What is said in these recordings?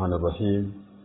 الرحمن الرحيم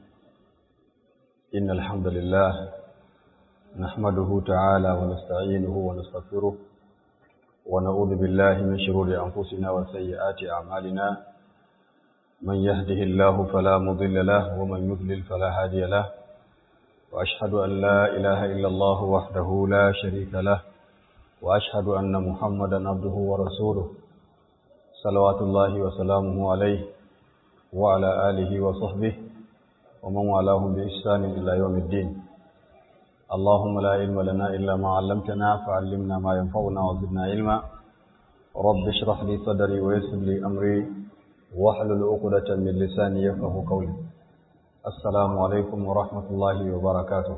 إن الحمد لله نحمده تعالى ونستعينه ونستغفره ونعوذ بالله من شرور أنفسنا وسيئات أعمالنا من يهده الله فلا مضل له ومن يضلل فلا هادي له وأشهد أن لا إله إلا الله وحده لا شريك له وأشهد أن محمدا عبده ورسوله صلوات الله وسلامه عليه وعلى آله وصحبه ومن والاهم بإحسان إلى يوم الدين اللهم لا علم لنا إلا ما علمتنا فعلمنا ما ينفعنا وزدنا علما رب اشرح لي صدري ويسر لي أمري واحلل عقدة من لساني يفقهوا قولي السلام عليكم ورحمة الله وبركاته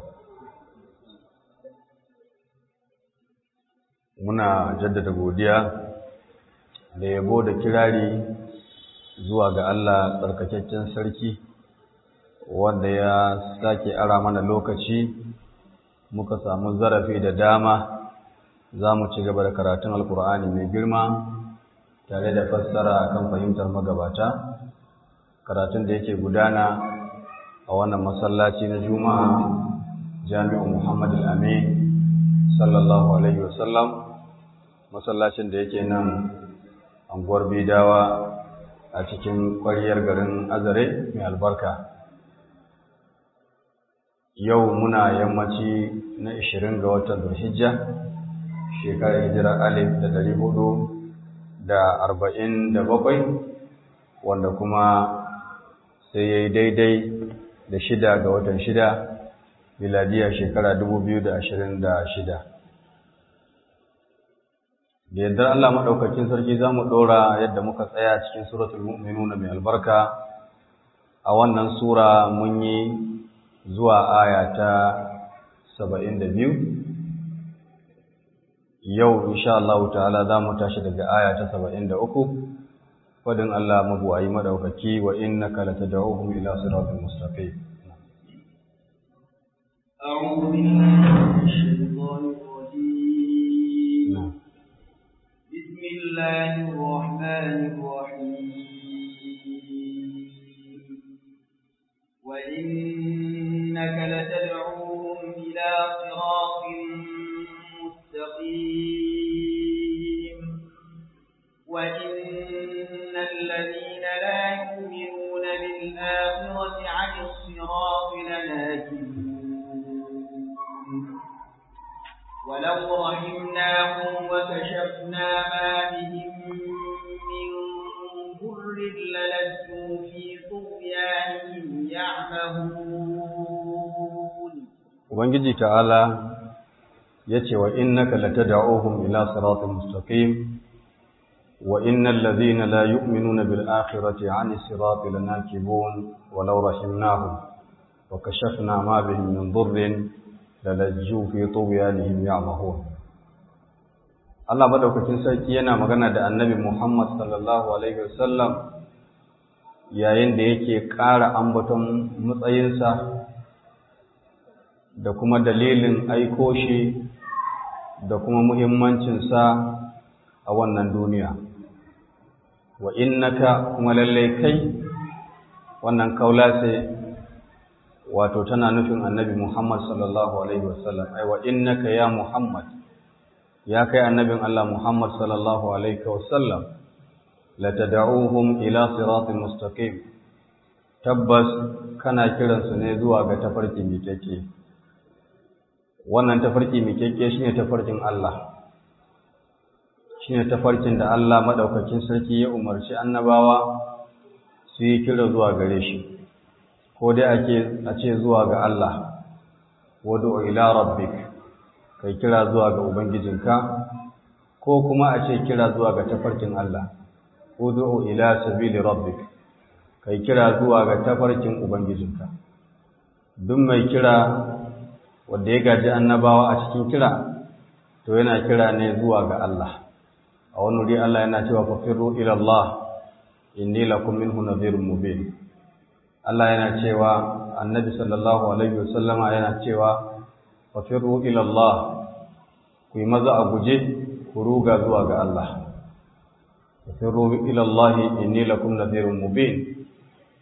muna jaddada godiya da yabo da kirari zuwa ga Allah tsarkakakken sarki wanda ya sake ara mana lokaci muka samu zarafi da dama za mu ci gaba da karatun alkur'ani mai girma tare da fassara kan fahimtar magabata karatun da yake gudana a wannan masallaci na juma'a jami'u Muhammad al-Amin sallallahu alaihi wasallam masallacin da yake nan anguwar Bidawa a cikin ƙwariyar garin Azare mai albarka. Yau muna yammaci na 20 ga watan Zulhijja, shekarar hijira 1447, wanda kuma sai ya yi daidai da 6 ga watan 6, miladiya shekara 2026. Da yardar Allah maɗaukakin sarki za mu ɗora yadda muka tsaya cikin suratul mu'minuna mai albarka. A wannan sura mun yi zuwa aya ta 72. Yau insha Allah ta'ala za mu tashi daga aya ta 73. Fadin Allah mabuwayi maɗaukaki wa innaka latad'uhum ila siratal mustaqim. أعوذ بالله من الشيطان بسم الله الرحمن الرحيم وإنك لتدعوهم إلى صراط مستقيم وإن الذين لا يؤمنون بالآخرة عن الصراط لناكبون ولو رحمناهم وكشفنا ما بهم من ضر للجوا في طغيانهم يعمهون Ubangiji ta'ala yace wa innaka latad'uhum ila siratal mustaqim wa innal ladhina la yu'minuna bil akhirati 'ani sirati lanakibun walau rahimnahum wa kashafna ma bihim min dhurrin lalajju fi tughyanihim ya'mahun. Allah madaukakin sarki yana magana da Annabi Muhammad sallallahu alaihi wasallam yayin da yake ƙara ambaton matsayinsa da kuma dalilin aiko shi da kuma muhimmancinsa a wannan duniya. Wa innaka kuma lallai kai wannan kaula sai wato tana nufin Annabi Muhammad sallallahu alaihi wasallam ai wa innaka ya Muhammad ya kai annabin Allah Muhammad sallallahu alaihi wasallam latad'uhum ila siratal mustaqim tabbas kana kiransu ne zuwa ga tafarki mikeke. Wannan tafarki mikeke shine tafarkin Allah, shine tafarkin da Allah madaukakin sarki ya umarci annabawa su yi kira zuwa gare shi. Ko dai a ce zuwa ga Allah, wad'u ila rabbik, kai kira zuwa ga ubangijinka, ko kuma a ce kira zuwa ga tafarkin Allah, ud'u ila sabili rabbik, kai kira zuwa ga tafarkin ubangijinka. Duk mai kira wanda ya gaji annabawa a cikin kira, to yana kira ne zuwa ga Allah. A wani wuri Allah yana cewa fafirru ila Allah, inni lakum minhu nadhirun mubin. Allah yana cewa Annabi sallallahu alaihi wasallama yana cewa fafirru ila Allah, ku yi maza a guje ku ruga zuwa ga Allah. Fafirru ila Allah inni lakum nadhirun mubin.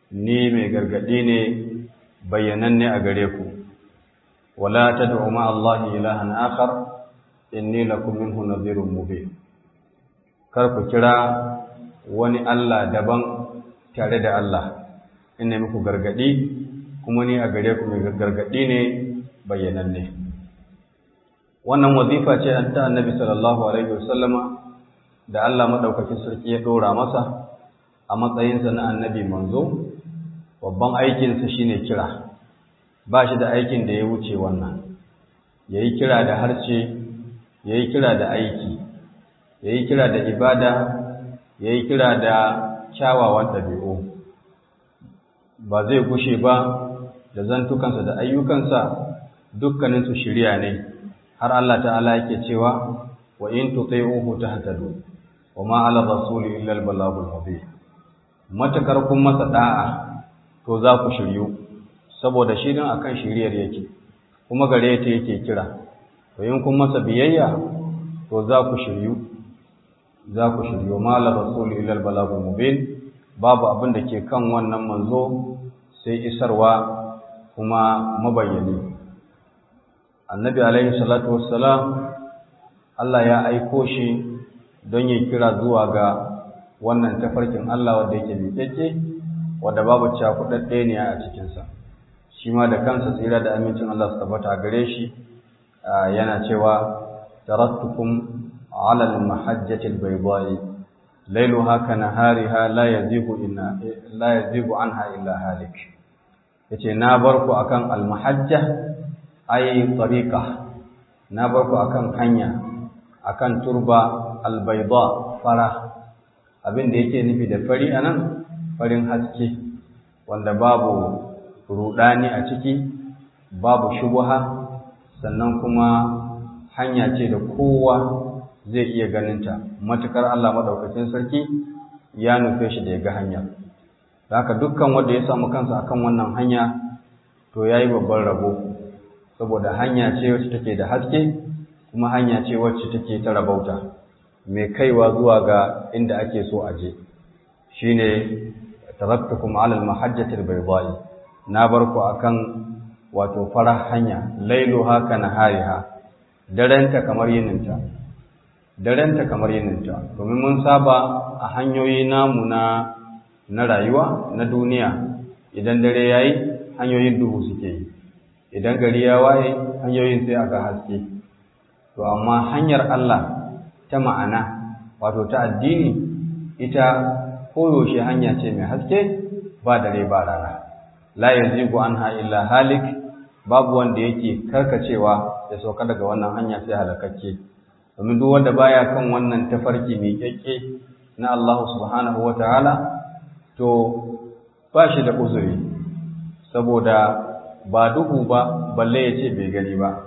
ni mai gargadi ne bayyananne a gare ku wala tad'u ma Allah ilahan akhar inni lakum minhu nadhirun mubin kar ku kira wani Allah daban tare da Allah ina muku gargadi kuma ni a gare ku mai gargadi ne bayyananne. Wannan wazifa ce ta Annabi sallallahu alaihi wasallama da Allah madaukakin sarki ya dora masa a matsayinsa na annabi manzo. Babban aikinsa shine kira, ba shi da aikin da ya wuce wannan. Yayi kira da harshe, yayi kira da aiki, yayi kira da ibada, yayi kira da kyawawan ɗabi'u. Ba zai gushe ba da zantukansa da ayyukansa dukkaninsu shiriya ne, har Allah ta'ala yake cewa wa in tuti'uhu tahtadu wa ma 'ala rasuli illa al-balagul mubin. Matakar kun masa da'a to za ku shiryu, saboda shi din akan shiriyar yake kuma gare ta yake kira. To in kun masa biyayya to za ku shiryu, ma 'ala rasuli illa al-balagul mubin. Babu abin da ke kan wannan manzo sai isarwa kuma mabayyani. Annabi alaihi salatu wassalam Allah ya aiko shi don ya kira zuwa ga wannan tafarkin Allah wanda yake miƙeƙe, wanda babu cakuɗaɗɗe ne a cikinsa. Shi ma da kansa tsira da amincin Allah su tabbata gare shi yana cewa taraktukum ala al-mahajjati al-bayda'i lailuha kanahariha la yazigu anha illa halik. Yace na bar ku akan al-mahajja ay tariqa, na bar ku akan hanya, akan turba al-bayda fara. Abin da yake nufi da fari anan farin haske wanda babu rudani a ciki, babu shubha, sannan kuma hanya ce da kowa zai iya ganinta matukar Allah madaukakin sarki ya nufe shi da ya ga hanya. Haka dukkan wanda ya samu kansa akan wannan hanya to yayi babban rabo, saboda hanya ce wacce take da haske kuma hanya ce wacce take ta rabauta, mai kaiwa zuwa ga inda ake so a je. Shine taraktukum ala al-mahajjati al-bayda'i, na bar ku akan wato farar hanya, lailuha kanahariha, darenta kamar yininta, domin mun saba a hanyoyi namu na rayuwa na duniya, idan dare yayi hanyoyin duhu suke yi, idan gari ya waye hanyoyin sai aka haske. To amma hanyar Allah ta ma'ana wato ta addini ita koyaushe hanya ce mai haske, ba dare ba rana. La yazigu anha illa halik, babu wanda yake karkacewa ya sauka daga wannan hanya sai halakakke. Domin duk wanda baya kan wannan tafarki mai kyakke na Allah subhanahu wataala to ba shi da uzuri, saboda ba duhu ba balle ya ce bai gani ba.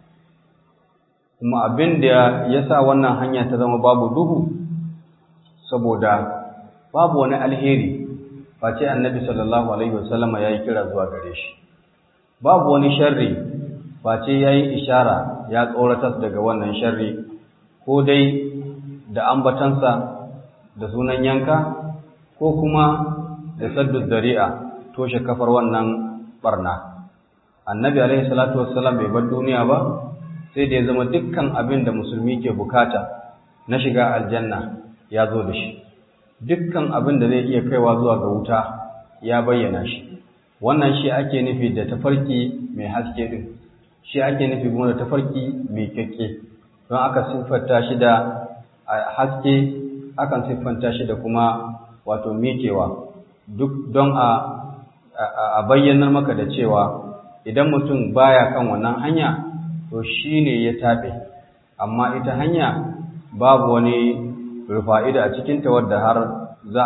Kuma abin da ya sa wannan hanya ta zama babu duhu, saboda babu wani alheri face annabi sallallahu alaihi wasallama ya yi kira zuwa gare shi. Babu wani sharri face ya yi ishara ya tsoratar daga wannan sharri, ko dai da ambatansa da sunan yanka ko kuma da saddu dari'a, toshe kafar wannan barna. Annabi alaihi salatu wassalam bai bar duniya ba sai da ya zama dukkan abin da musulmi ke bukata na shiga aljanna ya zo da shi. Dukkan abin da zai iya kaiwa zuwa ga wuta ya bayyana shi. Wannan shi ake nufi da tafarki mai haske din, shi ake nufi kuma da tafarki mai kyakke. Don aka siffanta shi da haske, akan siffanta shi da kuma wato mikewa, duk don a bayyanar maka da cewa idan mutum baya kan wannan hanya to shine ya tabe, amma ita hanya babu wani rufa'ida a cikinta wadda har za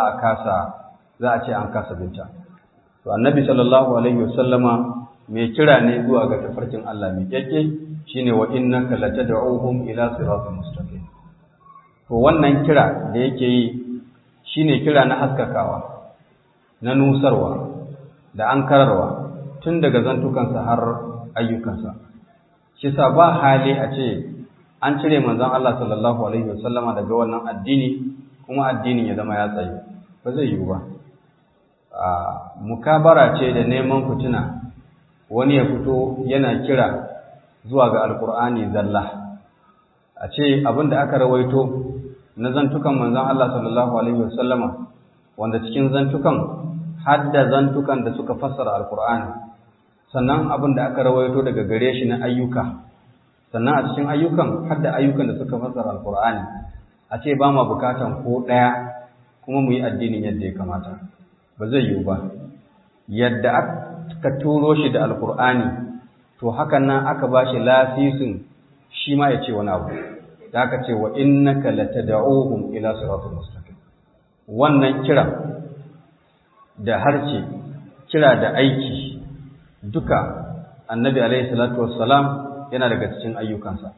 a ce an kasa binta. To annabi sallallahu alaihi wasallama mai kira ne zuwa ga tafarkin Allah mai kyakke, shine wa innaka latad'uhum ila siratal mustaqim. To wannan kira da yake yi shine kira na haskakawa, na nusarwa da ankararwa tun daga zantukansa har ayyukansa. Shi sa ba hali a ce an cire manzon Allah sallallahu alaihi wasallama daga wannan addini kuma addinin ya zama ya tsaye, ba zai yiwu ba. mukabara ce da neman fitina, wani ya fito yana kira zuwa ga alkur'ani zalla, a ce abin da aka rawaito na zantukan manzon Allah sallallahu alaihi wasallama, wanda cikin zantukan hadda zantukan da suka fassara alkur'ani, sannan abin da aka rawaito daga gare shi na ayyuka, sannan a cikin ayyukan hadda ayyukan da suka fassara alkur'ani, a ce ba ma bukatan ko ɗaya kuma mu yi addinin yadda ya kamata. Ba zai yiwu ba. Yadda aka turo shi da alkur'ani, to hakan nan aka ba shi lasisin shi ma ya ce wani abu. Da aka ce wa innaka latad'uhum ila siratal mustaqim. Wannan kira da harce, kira da aiki, duka annabi alaihi salatu wassalam yana daga cikin ayyukansa.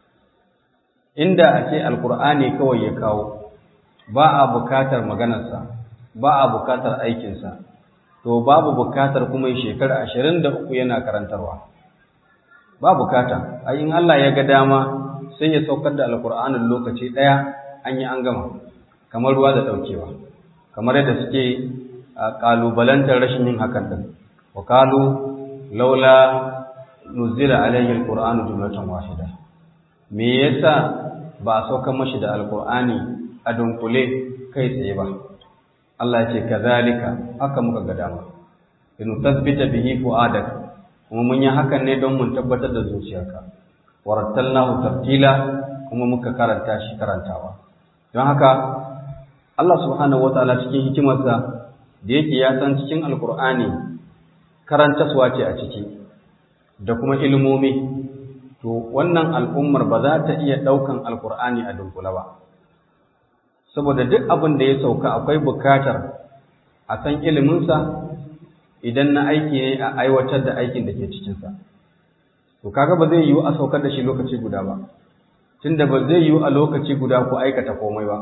Inda a ce alkur'ani kawai ya kawo, ba a bukatar maganarsa, ba a bukatar aikinsa, to babu bukatar kuma shekara 23 yana karantarwa. Ba bukata, ai in Allah ya ga dama sai ya saukar da alkur'anin lokaci ɗaya an yi an gama, kamar ruwa da ɗaukewa, kamar yadda suke ƙalubalantar rashin yin hakan ɗin. Wa qalu laula nuzila alayhi alqur'anu jumlatan wahida. Me yasa ba a saukar mashi da alkur'ani a dunkule kai tsaye ba? Allah ce kazalika, haka muka ga dama, in tasbita bihi fu'adak, kuma mun yi hakan ne don mun tabbatar da zuciyarka, warattalnahu tartila, kuma muka karanta shi karantawa. Don haka Allah subhanahu wataala cikin hikimarsa da yake ya san cikin alkur'ani karantaswa ce a ciki da kuma ilmomi, to wannan al'ummar ba za ta iya daukan alkur'ani a dunkula ba. Saboda duk abin da ya sauka akwai bukatar a san iliminsa, idan na aiki ne a aiwatar da aikin da ke cikinsa. To kaga ba zai yiwu a saukar da shi lokaci guda ba, tunda ba zai yiwu a lokaci guda ku aikata komai ba.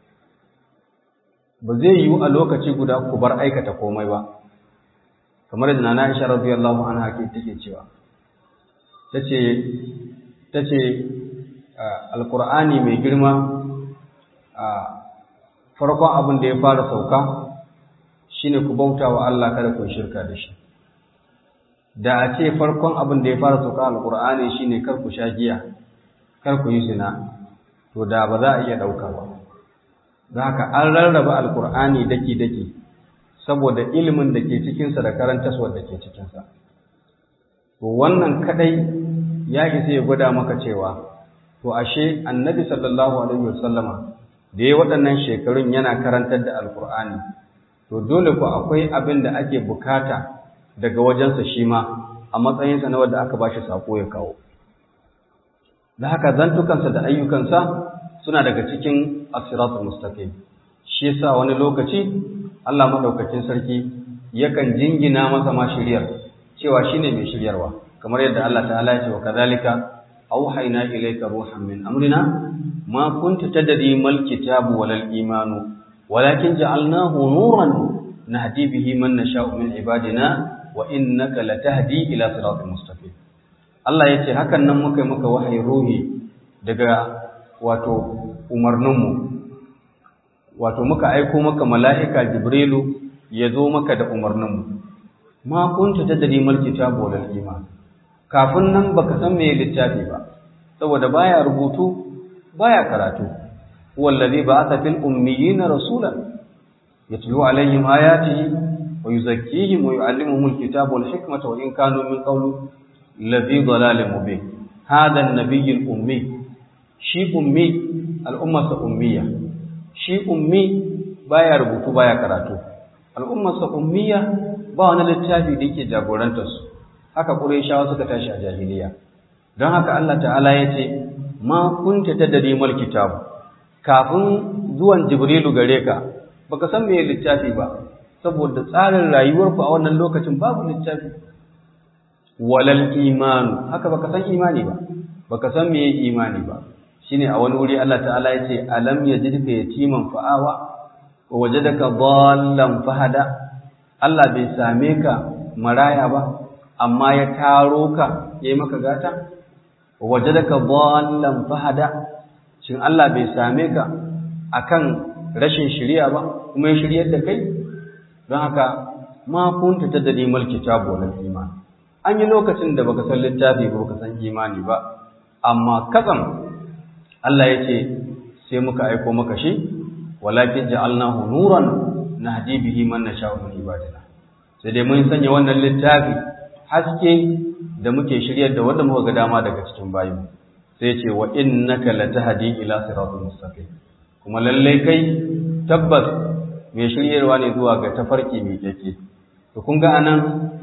Ba zai yiwu a lokaci guda ku bar aikata komai ba. Kamar da Nana Aisha radiyallahu anha take cewa, tace alqur'ani mai girma, farkon abin da ya fara sauka shine ku bauta wa Allah, kada ku shirka da shi. Da a ce farkon abin da ya fara sauka alqur'ani shine kar ku sha giya, kar ku yi zina, to da ba za a iya dauka ba. Don haka an rarraba alqur'ani daki daki saboda ilimin da ke cikin sa da karantaswar da ke cikin sa. To wannan kadai ya isa ya gwada maka cewa to ashe annabi sallallahu alaihi wasallama da ya waɗannan shekarun yana karantar da alkur'ani, to dole ku akwai abin da ake bukata daga wajensa shi ma a matsayinsa na wanda aka bashi sako ya kawo. Da haka zantukansa da ayyukansa suna daga cikin as-siratul mustaqim. Shi yasa wani lokaci Allah madaukakin sarki yakan jingina masa ma shiryar, cewa shine mai shiryarwa, kamar yadda Allah ta'ala ya ce wa kadhalika auhayna ilayka ruhan min amrina ma kunta tadri mal kitabu walal imanu walakin ja'alnahu nuran nahdi bihi man nasha'u min ibadina wa innaka latahdi ila siratal mustaqim. Allah yace hakan nan muka yi maka wahayi ruhi daga wato umarninmu, wato muka aiko maka mala'ika Jibrilu ya zo maka da umarninmu. Ma kunta tadri mal kitabu walal iman, kafin nan baka san me littafi ba, saboda baya rubutu baya karatu. Wallazi ba'atha fil ummiyina rasulan yatlu alaihim ayatihi wa yuzakkihim wa yu'allimuhum alkitaba wal hikmata wa in kanu min qawli lafi dhalalin mubin. Hada an-nabiy al-ummi, shi ummi, al-ummatu ummiya, shi ummi baya rubutu baya karatu, al-ummatu ummiya ba wani littafi da yake jagorantar su. Haka Qurayshawa suka tashi a jahiliya. Don haka Allah ta'ala ya ce ma kunta tadri mal kitab, kafin zuwan Jibrilu gare ka baka san me littafi ba, saboda tsarin rayuwar ku a wannan lokacin babu littafi. Walal iman, haka baka san imani ba, baka san me imani ba. Shine a wani wuri Allah ta'ala ya ce alam yajidka yatiman fa'awa wa wajadaka dhallan fahada. Allah bai same ka maraya ba, amma ya taro ka yayi maka gata. Wajadaka dhallan fahada, shin Allah bai same ka akan rashin shiriya ba kuma ya shiryar da kai? don haka ma kunta tadri mal kitabu wal iman. An yi lokacin da baka san littafi ba baka san imani ba, amma kasan Allah ya ce sai muka aiko maka shi, walakin ja'alnahu nuran nahdi bihi man nasha'u min ibadina. Sai dai mun sanya wannan littafi haske da muke shiryar da wanda muka ga dama daga cikin bayin. Sai ce wa innaka latahdi ila siratal mustaqim. Kuma lalle kai tabbas mai shiryarwa ne zuwa ga tafarki mai kake. To kun ga anan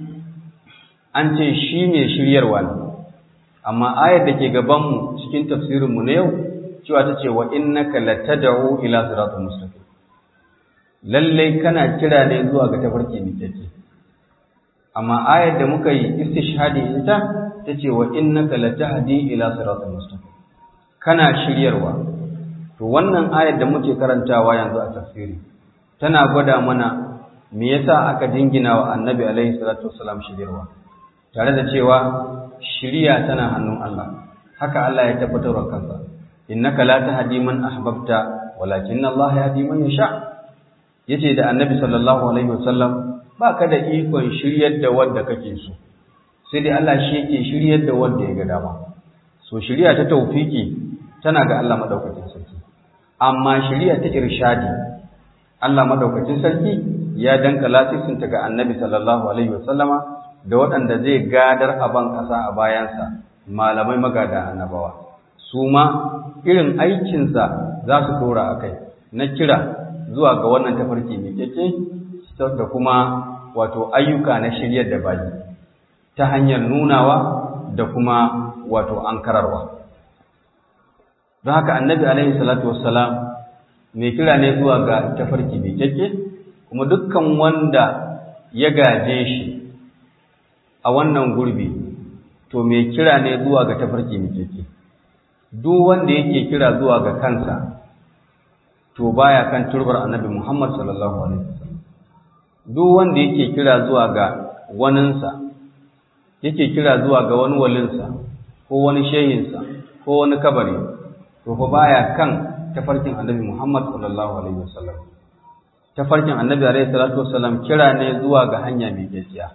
an ce shi mai shiryarwa ne. Amma ayar da ke gaban mu cikin tafsirin mu na yau cewa tace wa innaka latad'u ila siratal mustaqim. Lalle kana kira ne zuwa ga tafarki mai kake. Amma ayar da muka yi istishhadi ita tace wa innaka latahdi ila siratal mustaqim. Kana shiryarwa. To wannan ayar da muke karantawa yanzu a tafsiri tana gwada mana me yasa aka jingina wa Annabi alaihi salatu wassalam shiryarwa, tare da cewa shiriya tana hannun Allah. Haka Allah ya tabbatar wa kansa, innaka la tahdi man ahbabta walakinna Allah yahdi man yasha. Yace da Annabi sallallahu alaihi wasallam baka da ikon shiryar da wanda kake so, sai dai Allah shi yake shiryar da wanda ya ga dama. So shiriya ta tawfiki tana ga Allah madaukakin sarki, amma shiriya ta irshadi Allah madaukakin sarki ya danka lasisin ta ga Annabi sallallahu alaihi wasallama da waɗanda zai gadar aban ƙasa a bayansa, malamai magada annabawa. Su ma irin aikinsa za su dora a kai na kira zuwa ga wannan tafarki mai keke da kuma wato ayyuka na shiryar da bayi ta hanyar nunawa da kuma wato ankararwa. Don haka Annabi alaihi salatu wassalam mai kira ne zuwa ga tafarki mai keke, kuma dukkan wanda ya gaje shi a wannan gurbi to mai kira ne zuwa ga tafarki mai keke. Duk wanda yake kira zuwa ga kansa to baya kan turbar Annabi Muhammad sallallahu alaihi wasallam. Duk wanda yake kira zuwa ga waninsa, yake kira zuwa ga wani walinsa ko wani shehinsa ko wani kabari, to fa baya kan tafarkin Annabi Muhammad sallallahu alaihi wasallam. Tafarkin Annabi alaihi salatu wasallam kira ne zuwa ga hanya mai gaskiya.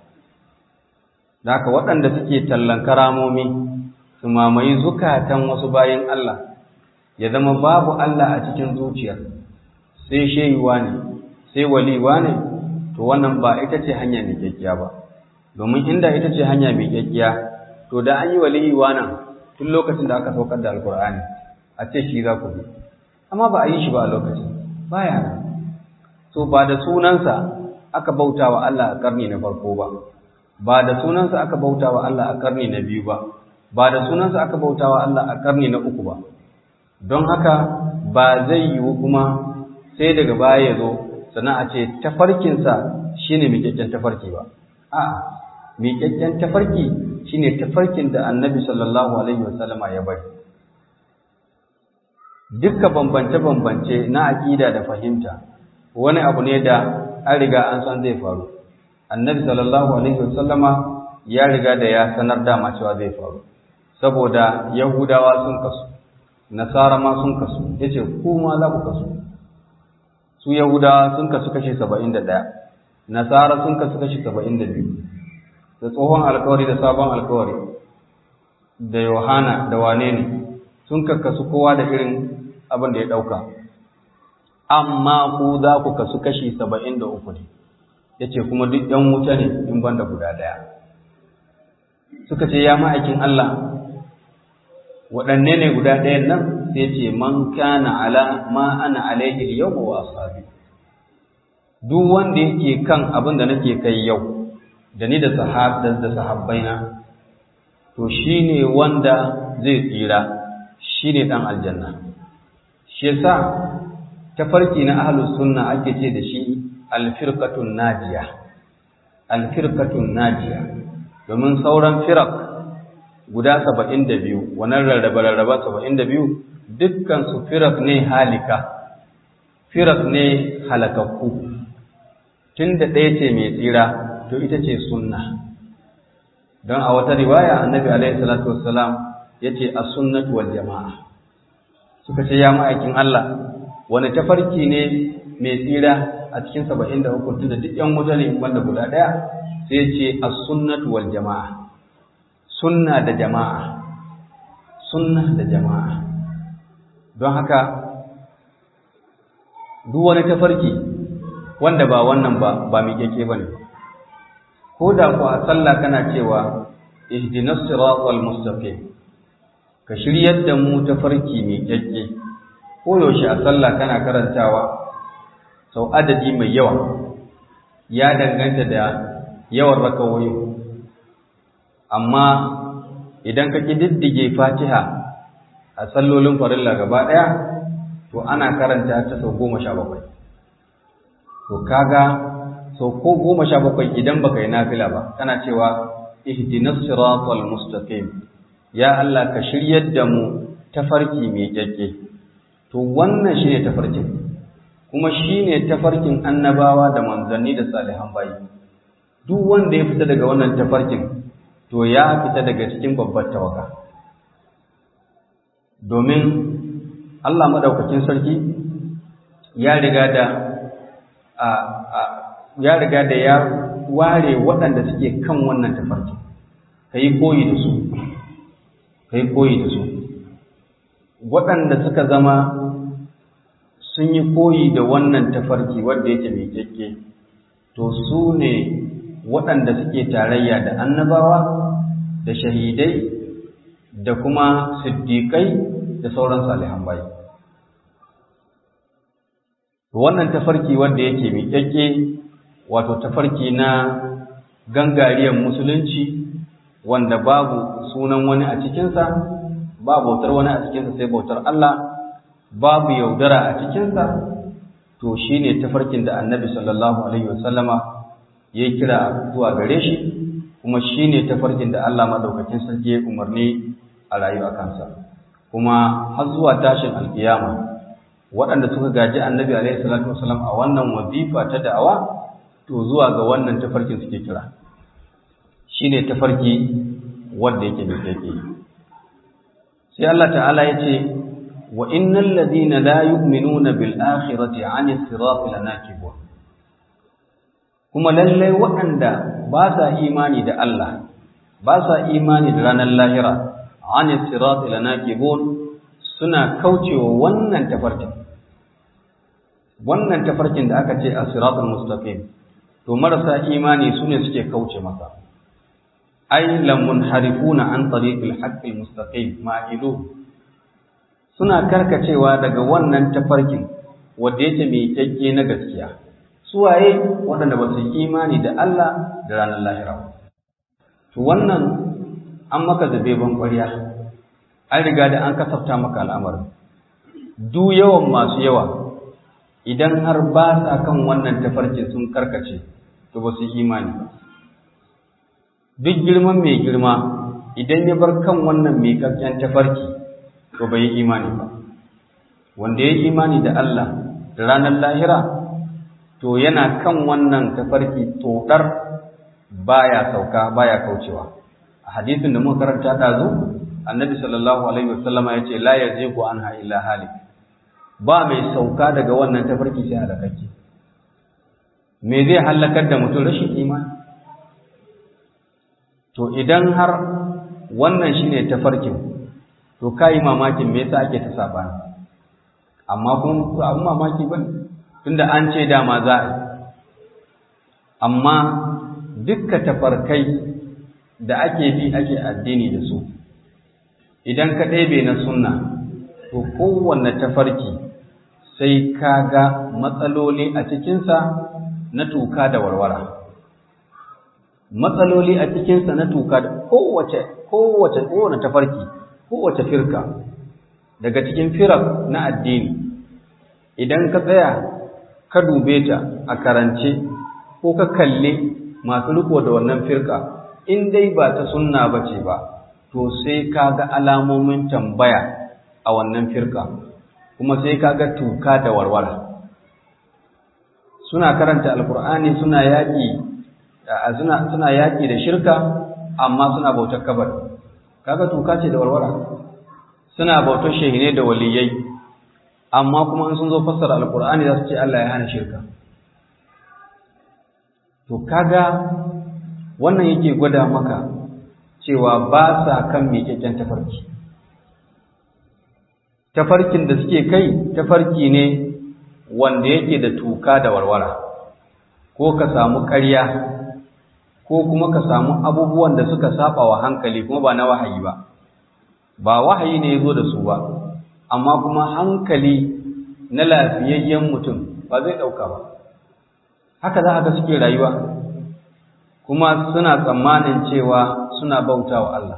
Da haka waɗanda suke tallan karamomi su mamaye zukatan wasu bayin Allah, ya zama babu Allah a cikin zuciyar, sai shehiwa ne, sai waliwa ne, to wannan ba ita ce hanya mai gaskiya ba. Domin inda ita ce hanya mai gaskiya, to da an yi waliwa nan tun lokacin da aka saukar da Alkur'ani, a ce shi za ku bi. Amma ba a yi shi ba a lokacin, baya nan. So ba da sunansa aka bauta wa Allah a ƙarni na farko ba da sunansa aka bauta wa Allah a ƙarni na biyu ba da sunansa aka bauta wa Allah a ƙarni na uku ba. Don haka ba zai yiwu kuma sai daga baya ya zo sannan a ce tafarkinsa shi ne miƙaƙƙen tafarki ba. A'a, miƙaƙƙen tafarki shi ne tafarkin da Annabi sallallahu alaihi wasallama ya bari. Dukka bambance-bambance na aƙida da fahimta wani abu ne da an riga an san zai faru. Annabi sallallahu alaihi wasallama ya riga da ya sanar dama cewa zai faru, saboda Yahudawa sun kasu, Nasara ma sun kasu, yace ku ma za ku kasu. Su Yahudawa sun kasu kashi 71, Nasara sun kasu kashi 72. Da tsohon alkawari da sabon alkawari da Yohana da wane ne sun kakkasu kowa da irin abin da ya dauka. Amma ku za ku kasu kashi 73 ne. Yace kuma duk ɗan wuta ne in banda guda ɗaya. Suka ce ya ma'aikin Allah, waɗanne ne guda ɗayan nan? Sai ce man kana ala ma ana alaihi yawma wa ashabi. Duk wanda yake kan abin da nake kai yau da ni da sahabbaina, to shine wanda zai tsira, shine dan aljanna. Shi yasa tafarki na ahlus sunna ake ce da shi alfirqatun najiya. Alfirqatun najiya, domin sauran firaq guda 72, wannan rarraba 72 dukkan su firaq ne halika, firaq ne halakakku. Tunda ɗaya ce mai tsira, to ita ce sunna. Don a wata riwaya Annabi alaihi salatu wassalam yace as-sunnatu wal jama'a. Suka ce ya ma'aikin Allah, wani tafarki ne mai tsira a cikin 73 tunda duk yan wuta ne wanda guda daya sai ya ce as-sunnatu wal jama'a, sunna da jama'a, sunna da jama'a. Don haka duk wani tafarki wanda ba wannan ba miƙeƙe bane. Ko da ku a sallah kana cewa ihdinas siratal mustaqim, ka shiryar da mu tafarki miƙeƙe, ko yaushe a sallah kana karantawa sau adadi mai yawa, ya danganta da yawan rakawoyi. Amma idan ka kididdige Fatiha a sallolin farilla gaba ɗaya, to ana karanta ta sau 17. To kaga sau ko 17 idan baka yi nafila ba, kana cewa ihdinas siratal mustaqim, ya Allah ka shiryar da mu tafarki mai kyakke. To wannan shine tafarkin, kuma shine tafarkin annabawa da manzanni da salihan bayi. Duk wanda ya fita daga wannan tafarkin, to ya fita daga cikin babbar tawaga. Domin Allah madaukakin sarki ya riga da ya ware waɗanda suke kan wannan tafarki. Kai koyi da su. Waɗanda suka zama sun yi koyi da wannan tafarki wanda yake mai kyakke, to su ne waɗanda suke tarayya da annabawa da shahidai da kuma siddiƙai da sauran salihan bayi. Wannan tafarki wanda yake miƙaƙƙe, wato tafarki na gangariyar musulunci wanda babu sunan wani a cikinsa, ba bautar wani a cikinsa sai bautar Allah, babu yaudara a cikinsa, to shine tafarkin da Annabi sallallahu alaihi wasallama ya kira zuwa gare shi, kuma shine tafarkin da Allah madaukakin sarki ya umarni a rayuwa kansa. Kuma har zuwa tashin alkiyama, waɗanda suka gaji Annabi alaihi salatu wasallam a wannan wazifa ta da'awa, to zuwa ga wannan tafarkin suke kira. Shine tafarki wanda yake mai kake. Sai Allah ta'ala ya ce, wa innal ladina la yu'minuna bil akhirati 'ani sirati lanakibun. Kuma lallai waɗanda ba sa imani da Allah, ba sa imani da ranar lahira, 'ani sirati lanakibun, suna kaucewa wannan tafarkin. Wannan tafarkin da aka ce as-siratul mustaqim, to marasa imani sune suke kauce masa. Ai lamunharifuna an tariqil haqqil mustaqim ma'ilu, suna karkacewa daga wannan tafarkin wanda yake mai kyakke na gaskiya. Su waye waɗanda ba su imani da Allah da ranar lahira. To wannan an maka zabe ban ƙwarya, an riga da an kasafta maka al'amarin. Du yawan masu yawa, idan har ba sa kan wannan tafarkin sun karkace, to ba su imani ba. Duk girman mai girma, idan ya bar kan wannan mai kakken tafarki, to bai yi imani ba. Wanda ya yi imani da Allah da ranar lahira, to yana kan wannan tafarki todar, baya sauka, baya kaucewa. A hadisin da muka karanta dazu, Annabi sallallahu alaihi wasallama yace la yazigu anha illa halik. Ba mai sauka daga wannan tafarki sai halakakke. Me zai halakar da mutum? Rashin imani. To idan har wannan shine tafarkin, to kai mamakin me yasa ake ta sabani. Amma kun abun mamaki bane, tunda an ce dama za a yi. Amma dukkan tafarkai da ake bi ake addini da su, idan ka ɗebe na sunna, to kowanne tafarki sai ka ga matsaloli a cikinsa na tuka da warwara. Matsaloli a cikinsa na tuka da kowace tafarki, kowace firka daga cikin firar na addini. Idan ka tsaya ka dube ta a karance ko ka kalle masu riko da wannan firka, in dai ba ta sunna bace ba, to sai ka ga alamomin tambaya a wannan firka, kuma sai ka ga tuka da warwara. Suna karanta alkur'ani, suna yaƙi da shirka, amma suna bautar kabar. Kaga tuka ce da warwara. Suna bautar shehine da waliyai, amma kuma in sun zo fassara alkur'ani za su ce Allah ya hana shirka. to kaga wannan yake gwada maka cewa ba sa kan miƙaƙƙen tafarki. Tafarkin da suke kai tafarki ne wanda yake da tuka da warwara, ko ka samu ƙarya ko kuma ka samu abubuwan da suka saba wa hankali kuma ba na wahayi ba. Ba wahayi ne ya zo da su ba, amma kuma hankali na lafiyayyen mutum ba zai ɗauka ba. Haka za a ga suke rayuwa, kuma suna tsammanin cewa suna bauta wa Allah.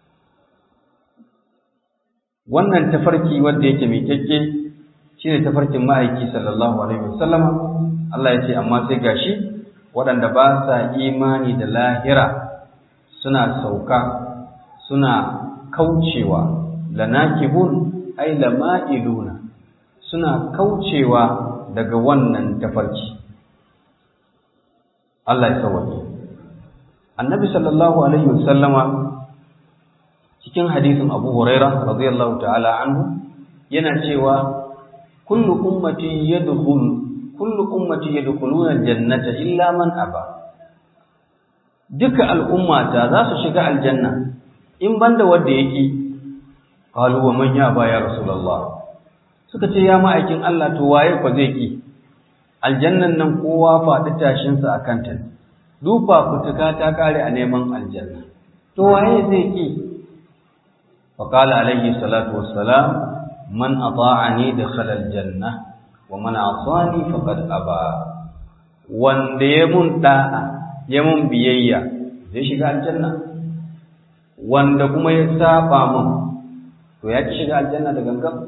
Wannan tafarki wanda yake mai kyakke shi ne tafarkin ma'aiki sallallahu alaihi wasallama. Allah ya ce amma sai gashi waɗanda ba sa imani da lahira suna sauka, suna kaucewa, lanakibun ay lama'iluna, suna kaucewa daga wannan tafarki. Allah ya sauke. Annabi sallallahu alaihi wasallama cikin hadisin Abu Hurairah radiyallahu ta'ala anhu yana cewa kullu ummati yadkhuluna aljannata illa man aba. Duka al'ummata za su shiga aljanna in banda wanda yake. Qalu wa man yaba ya rasulullah. Suka ce ya ma'aikin Allah to waye ko zai ki? Aljannan nan kowa faɗi tashin sa akan ta. Dufa kutuka ta kare a neman aljanna. To waye zai ki? Fa qala alayhi salatu wassalam man ata'ani dakhala aljanna wa man asani faqad aba. Wanda ya mun da'a, ya mun biyayya zai shiga aljanna. Wanda kuma ya saba mun to ya ci shiga aljanna da gangan.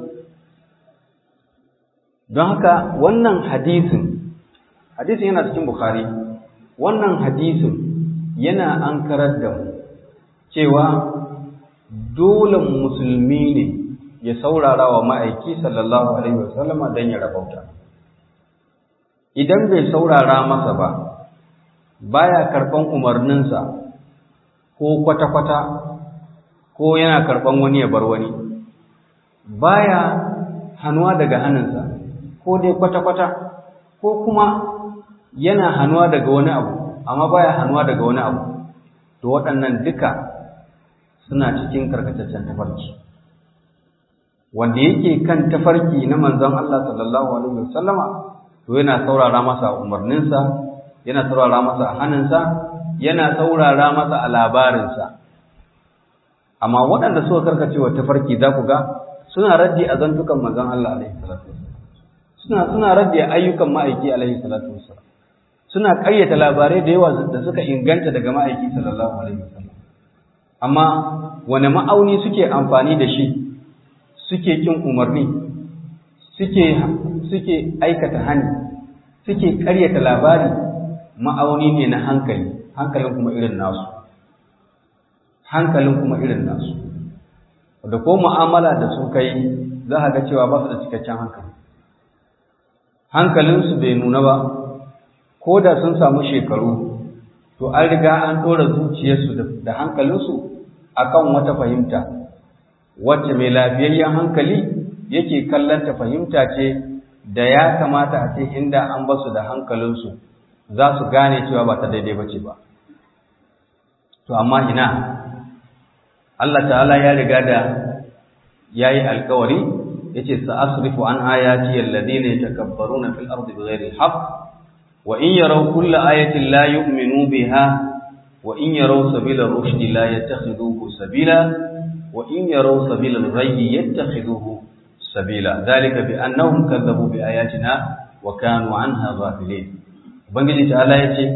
Don haka wannan hadisin yana cikin Bukhari. Wannan hadisin yana ankarar da mu cewa dole musulmi ne ya saurara wa ma'aiki sallallahu alaihi wasallama don ya rabauta. Idan bai saurara masa ba, baya karɓan umarninsa ko kwata-kwata, ko yana karɓan wani ya bar wani, baya hannuwa daga hannunsa ko dai kwata-kwata, ko kuma yana hannuwa daga wani abu amma baya hannuwa daga wani abu, to waɗannan duka suna cikin karkataccen tafarki. Wanda yake kan tafarki na manzon Allah sallallahu alaihi wasallama to yana saurara masa umarninsa, yana saurara masa hannunsa, yana saurara masa a labarinsa. Amma waɗanda suka karkace wa tafarki za ku ga suna raddi a zantukan manzon Allah alaihi salatu wasallam, suna raddi a ayyukan ma'aiki alaihi salatu wasallam, suna ƙaryata labarai da yawa da suka inganta daga ma'aiki sallallahu alaihi wasallam. Amma wane ma'auni suke amfani da shi suke kin umarni, suke aikata hani, suke ƙaryata labari? Ma'auni ne na hankali, hankalin kuma irin nasu. Da ko mu'amala da su kai za a ga cewa ba su da cikakken hankali. Hankalinsu bai nuna ba, ko da sun samu shekaru, to an riga an ɗora zuciyarsu da hankalinsu akan wata fahimta, wacce mai lafiyayyen hankali yake kallanta fahimta ce da ya kamata a ce inda an basu da hankalinsu za su gane cewa ba ta daidai ba ce ba. To amma ina, Allah ta'ala ya riga da ya yi alkawari, ya ce sa'asrifu an ayati alladhina yatakabbaruna fil ardi bighairi alhaq wa in yaraw kulla ayatin la yu'minu biha wa in yaraw sabila rushdi la yattakhidhuhu sabila wa in yaraw sabila al-ghayyi yattakhidhuhu sabila dhalika bi annahum kadzabu bi ayatina wa kanu anha ghafilin. Ubangiji ta'ala ya ce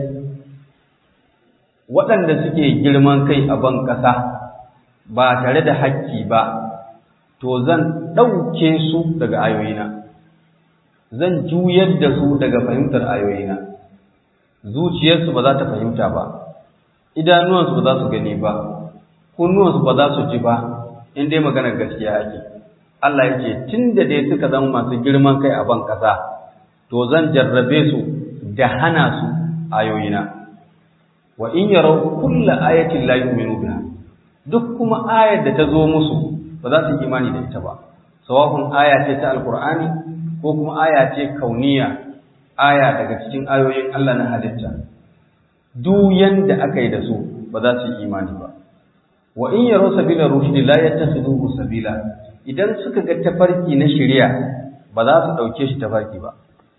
waɗanda suke girman kai a ban ƙasa ba tare da hakki ba, to zan ɗauke su daga ayoyina, zan juyar da su daga fahimtar ayoyina. Zuciyarsu ba za ta fahimta ba, idanuwansu ba za su gani ba, kunnuwansu ba za su ji ba, in dai maganar gaskiya ake. Allah ya ce tun da dai suka zama masu girman kai a ban ƙasa, to zan jarrabe su da hana su ayoyina. Wa in yaraw kulla ayatin la yu'minu biha, duk kuma ayar da ta zo musu ba za su yi imani da ita ba, sawa'un aya ce ta alqur'ani ko kuma aya ce kauniya, aya daga cikin ayoyin Allah na halitta. duk yanda aka yi da su ba za su yi imani ba. Wa in yaro sabila rushdi la yattakhiduhu sabila, idan suka ga tafarki na shari'a ba za su dauke shi tafarki ba.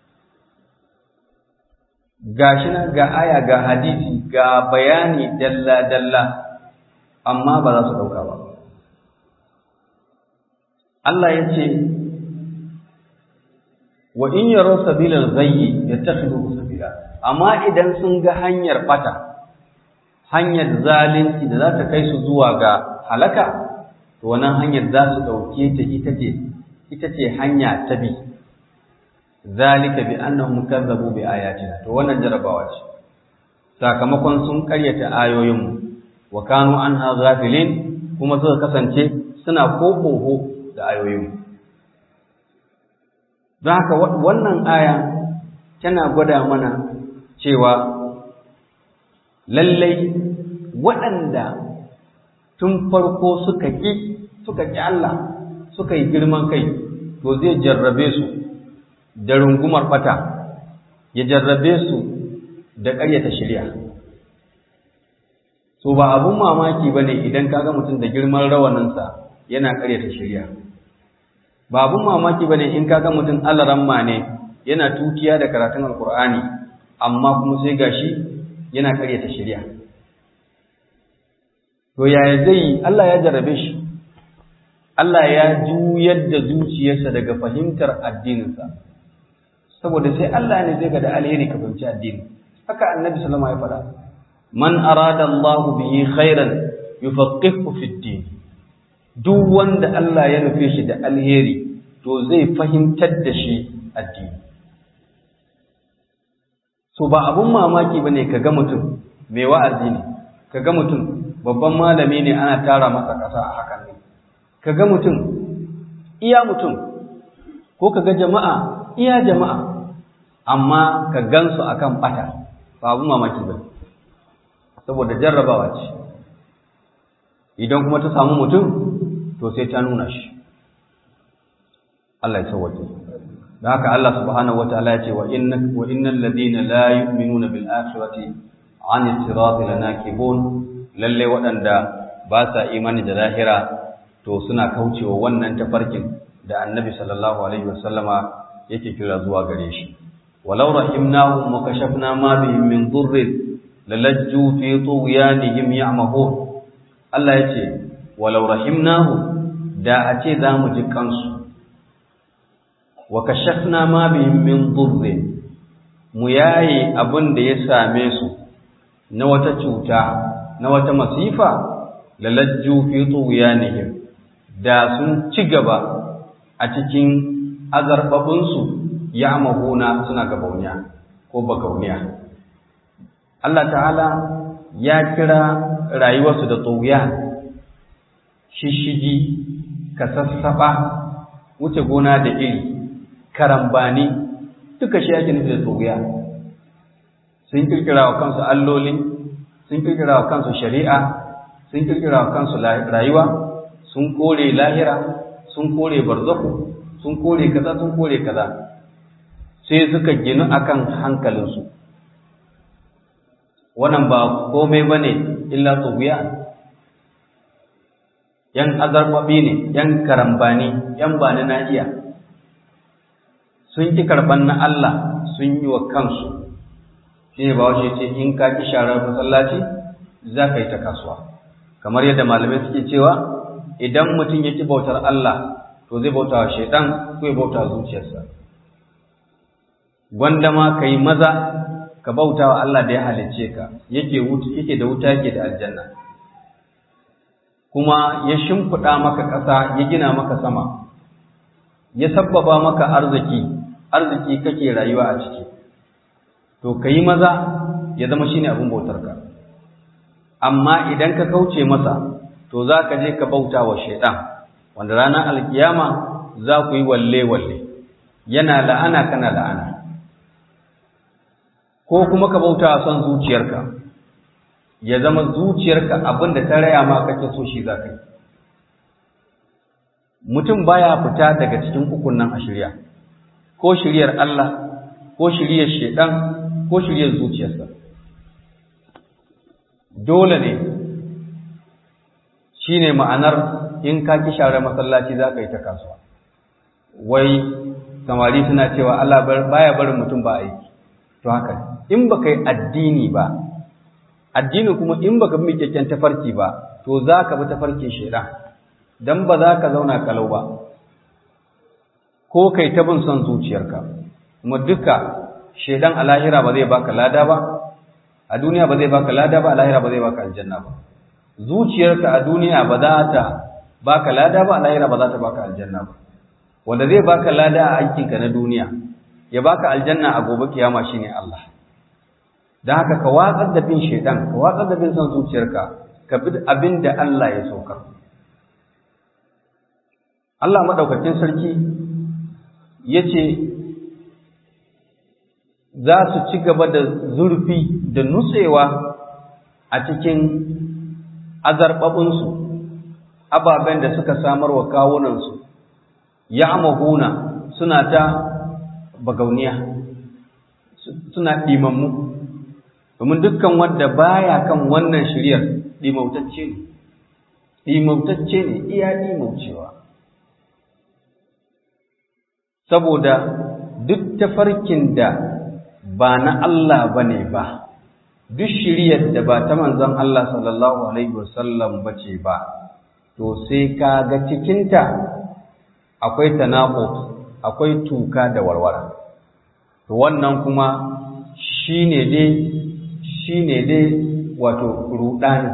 Gashi nan ga aya ga hadisi ga bayani dalla dalla amma ba za su dauka ba. Allah ya ce wa in yaro sabila al-ghayyi yattakhiduhu sabila, amma idan sun ga hanyar bata, hanyar zalunci da za ta kai su zuwa ga halaka, to wannan hanyar za su dauke ta ita ce hanya ta bi. Zalika bi annahum kazzabu bi ayatina, to wannan jarabawa ce, sakamakon sun karyata ayoyinmu, wa kanu anha ghafilin, kuma suka kasance suna kokoho da ayoyinmu. Don haka wannan aya tana gwada mana cewa lallai waɗanda tun farko suka ƙi Allah, suka yi girman kai, to zai jarrabe su da rungumar ɓata, ya jarrabe su da ƙaryata shari'a. So ba abun mamaki ba ne idan kaga mutum da girman rawaninsa yana ƙaryata shari'a. Ba abun mamaki ba ne in kaga mutum alaramma ne yana tukiya da karatun Alƙur'ani, amma kuma sai gashi yana ƙaryata shari'a. To yaya zai yi? Allah ya jarrabe shi. Allah ya juyar da zuciyarsa daga fahimtar addininsa. Saboda sai Allah ne zai ga da alheri ka fahimci addini. Haka Annabi sallallahu alaihi wasallam ya faɗa. Man arada Allahu bihi khairan yufaqihu fid din. Duk wanda Allah ya nufe shi da alheri to zai fahimtar da shi addini. So ba abun mamaki bane kaga mutum mai wa'azi ne, kaga mutum babban malami ne ana tara masa ƙasa a hakan ne, kaga mutum iya mutum, ko kaga jama'a iya jama'a, amma ka gansu akan bata, ba abun mamaki ba, saboda jarrabawa ce. Idan kuma ta samu mutum to sai ta nuna shi. Allah ya sauwaje. Da haka Allah subhanahu wataala ya ce wa innal ladina la yu'minuna bil akhirati 'ani sirati lanakibun, lalle waɗanda ba sa imani da lahira to suna kaucewa wannan tafarkin da Annabi sallallahu alaihi wasallama yake kira zuwa gare shi. Walau rahimnahum wa kashafna ma bihim min dhurrin lalajju fi tughyanihim ya'mahun. Allah yace walau rahimnahum, da a ce za mu ji kansu, wa kashafna ma bihim min dhurrin, mu yaye abin da ya same su na wata cuta, na wata masifa, lalajju fi tughyanihim, da sun ci gaba a cikin azarbabinsu ya'mahuna, suna gabauniya ko bagauniya. Allah ta'ala ya kira rayuwarsu da tughyan, shishigi, kasassaba, wuce gona da iri, karambani, duka shi ake nufi da tughyan. Sun kirkira wa kansu alloli, sun kirkira wa kansu shari'a, sun kirkira wa kansu rayuwa, sun kore lahira, sun kore barzakhu, sun kore kaza, sun kore kaza. Sai suka ginu akan hankalinsu. Wannan ba komai bane illa tughyan. Yan azarbabi ne, yan karambani, yan bani na iya. Sun ki karban na Allah, sun yi wa kansu. Shine ba wace ce in ka ki sharar masallaci za ka yi ta kasuwa. Kamar yadda malamai suke cewa idan mutum ya ki bautar Allah to zai bauta wa shaitan ko ya bauta wa zuciyarsa. Gwanda ma ka yi maza ka bauta wa Allah da ya halicce ka, yake da wuta yake da aljanna, kuma ya shimfiɗa maka ƙasa, ya gina maka sama, ya sabbaba maka arziki kake rayuwa a ciki, to ka yi maza ya zama shine abin bautarka. Amma idan ka kauce masa to za ka je ka bauta wa shaitan, wanda ranar alkiyama za ku yi walle-walle, yana la'ana kana la'ana. Ko kuma ka bauta a son zuciyarka, ya zama zuciyarka abin da ta raya ma kake so shi za ka yi. Mutum baya fita daga cikin ukun nan a shirya, ko shiryar Allah, ko shiryar shaitan, ko shiryar zuciyarsa. dole ne shine ma'anar in ka ki share masallaci za ka yi ta kasuwa. Wai samari suna cewa Allah baya barin mutum ba aiki. To haka in baka yi addini ba, addini kuma in baka bi kyakkyan tafarki ba, to za ka bi tafarkin shaidan, dan ba za ka zauna kalau ba, ko kai ta bin son zuciyarka. Kuma duka shaidan a lahira ba zai baka lada ba, a duniya ba zai baka lada ba, a lahira ba zai baka aljanna ba. Zuciyarka a duniya ba za ta baka lada ba, a lahira ba za ta baka aljanna ba. Wanda zai baka lada a aikinka na duniya ya baka aljanna a gobe kiyama shine Allah. Dan haka ka watsar da bin shedan, ka watsar da bin son zuciyarka, ka bi abin da Allah ya saukar. Allah madaukakin sarki yace za su ci gaba da zurfi da nutsewa a cikin azarbabinsu, ababen da suka samar wa kawunansu, ya'mahuna suna ta bagauniya, suna ɗimammu, domin dukkan wanda baya kan wannan shiriyar ɗimautacce ne, iya ɗimaucewa. Saboda duk tafarkin da ba na Allah bane ba, duk shiriyar da ba ta manzon Allah sallallahu alaihi wasallam bace ba, to sai ka ga cikinta akwai tanaqud, akwai tuka da warwara. To wannan kuma shine dai wato rudani.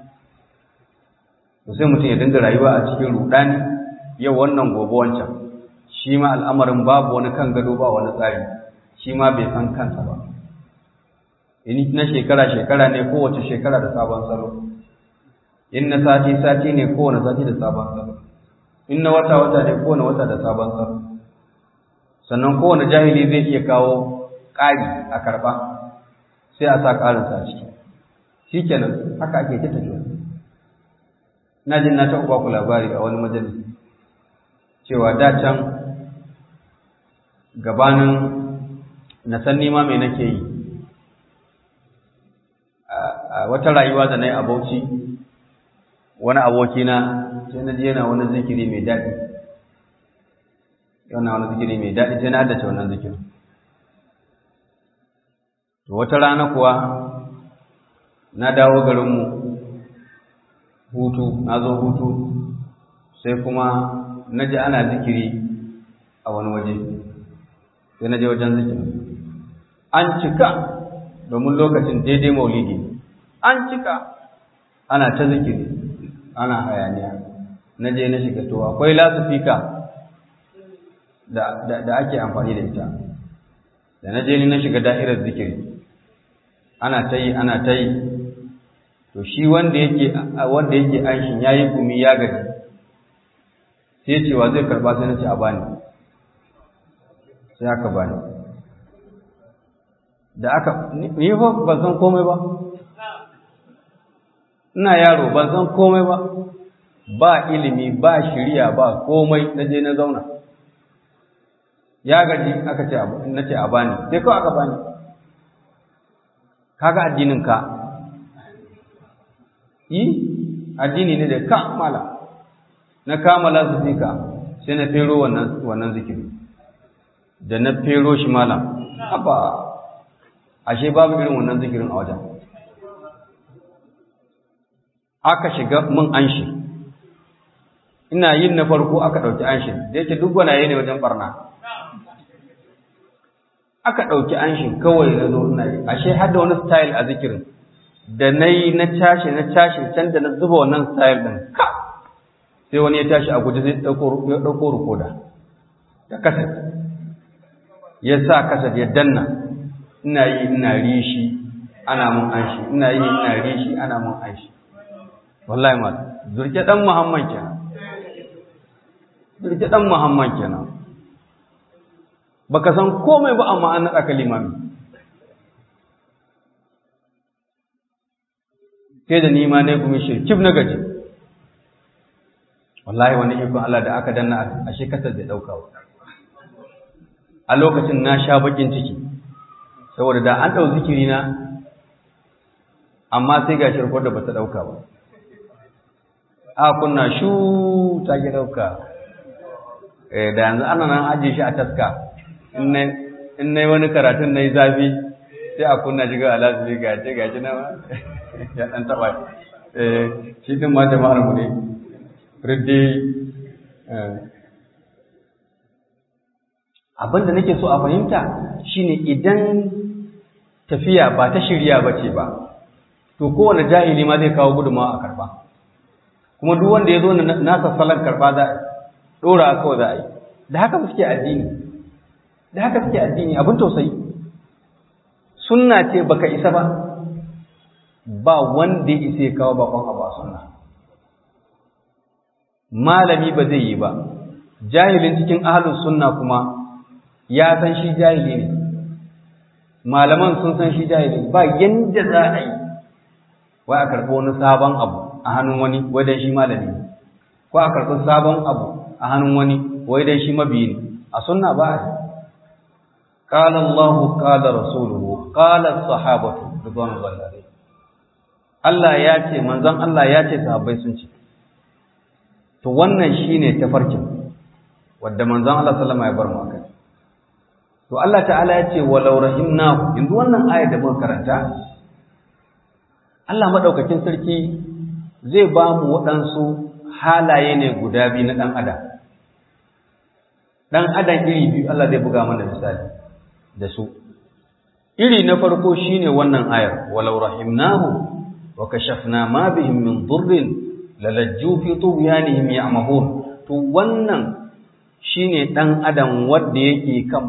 To sai mutum ya dinga rayuwa a cikin rudani, yau wannan gobe wancan, shi ma al'amarin babu wani kan gado ba wani tsari, shi ma bai san kansa ba. In na shekara ne, kowace shekara da sabon salo, in na sati ne, kowane sati da sabon salo, in na wata ne, kowane wata da sabon salo. Sannan kowane jahili zai iya kawo ƙari a karɓa, sai a sa ƙarinsa a ciki. Shi kenan haka ake ta tafiya. Na jin na taɓa ku labari a wani majalisi cewa da can gabanin na san nima mai nake yi, a wata rayuwa da na yi a Bauchi, wani abokina sai na je yana wani zikiri mai daɗi, sai na haddace wannan zikirin. To wata rana kuwa na dawo garinmu hutu, na zo hutu, sai kuma na ji ana zikiri a wani waje, sai na je wajen zikirin. An cika, domin lokacin daidai maulidi, an cika, ana ta zikiri, ana hayaniya. Na je na shiga, to akwai lasifika da ake amfani da ita. Da na je ni na shiga da'irar zikiri, ana ta yi, to shi wanda yake anshin ya yi gumi ya gaji, sai cewa zai karba, sai na ce a bani, sai aka bani. Da aka, ni fa ban san komai ba, ina yaro ban san komai ba ilimi, ba shiriya, ba komai, na je na zauna. Ya gaji aka ce na ce a bani, sai kawai aka bani. Kaga addinin ka, addini ne da ka mala. Na kamala su fika, sai na fero wannan zikiri. Da na fero shi malam, haba, ashe babu irin wannan zikirin a wajen. Aka shiga mun anshi, ina yin na farko aka ɗauki anshin, da yake duk gwanaye ne wajen barna. Aka ɗauki anshin kawai na zo ina yi, ashe har da wani style a zikirin, da na yi na tashi can da na zuba wannan style ɗin, ka sai wani ya tashi a guje zai ɗauko rikoda da kasar, ya sa kasar ya danna, ina yi ina rishi ana mun anshi, ina yi ina rishi ana mun anshi. Wallahi ma zurke dan Muhammad kenan, baka san komai ba amma an naɗa ka limami. Sai da nima ne kuma shirkif na gaji. Wallahi wani ikon Allah da aka danna ashe kasar da ɗaukawa. A lokacin na sha bakin ciki, saboda da an ɗau zikiri na amma sai ga shirkwar da ba ta ɗauka ba. A kunna shu ta ki ɗauka. Da yanzu ana nan ajiye shi a taska, in na yi wani karatun na yi zafi, sai a kunna shiga a lasiri gashi na ya ɗan taɓa. Shi ɗin ma jama'ar mu ne, riddi. Abin da nake so a fahimta shine idan tafiya ba ta shirya ba ce ba, to kowane jahili ma zai kawo gudunmawa a karɓa. Kuma duk wanda ya zo nasa salon karɓa za a ɗora kawai za a yi. Da haka suke addini. Da haka suke addini abin tausayi. Sunna ce baka isa ba, ba wanda ya isa ya kawo bakon abu a sunna. Malami ba zai yi ba, jahilin cikin ahlus sunna kuma ya san shi jahili ne, malaman sun san shi jahili, ba yanda za a yi wai a karɓi wani sabon abu a hannun wani wai dan shi malami ne, ko a karɓi sabon abu a hannun wani wai dan shi mabiyi ne. A sunna ba a yi. Qala Allahu qala rasuluhu qala as-sahabatu ridwanullahi alaihim. Allah ya ce, manzon Allah ya ce, sahabbai sun ce. To wannan shine tafarkin wanda manzon Allah sallama ya bar mu akai. To Allah ta'ala ya ce walau rahimnahu, yanzu wannan ayar da muka karanta Allah madaukakin sarki zai ba mu waɗansu halaye ne guda biyu na ɗan adam. Ɗan adam iri biyu Allah zai buga mana misali da su. Iri na farko shine wannan ayar walau rahimnahu wa kashafna ma bihim min dhurrin lalajju fi tughyanihim ya'mahun. To wannan shine ɗan adam wanda yake kan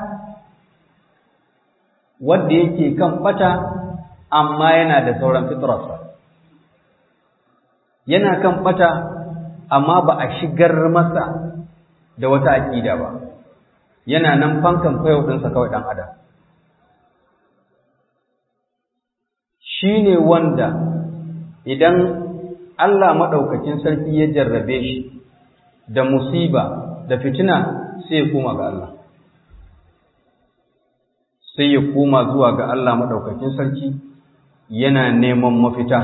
bata amma yana da sauran fitrarsa. Yana kan bata amma ba a shigar masa da wata aqida ba. Yana nan fankan fayo ɗinsa kawai ɗan adam. Shine wanda idan Allah maɗaukakin sarki ya jarrabe shi da musiba da fitina sai ya koma ga Allah. Sai ya koma zuwa ga Allah maɗaukakin sarki yana neman mafita.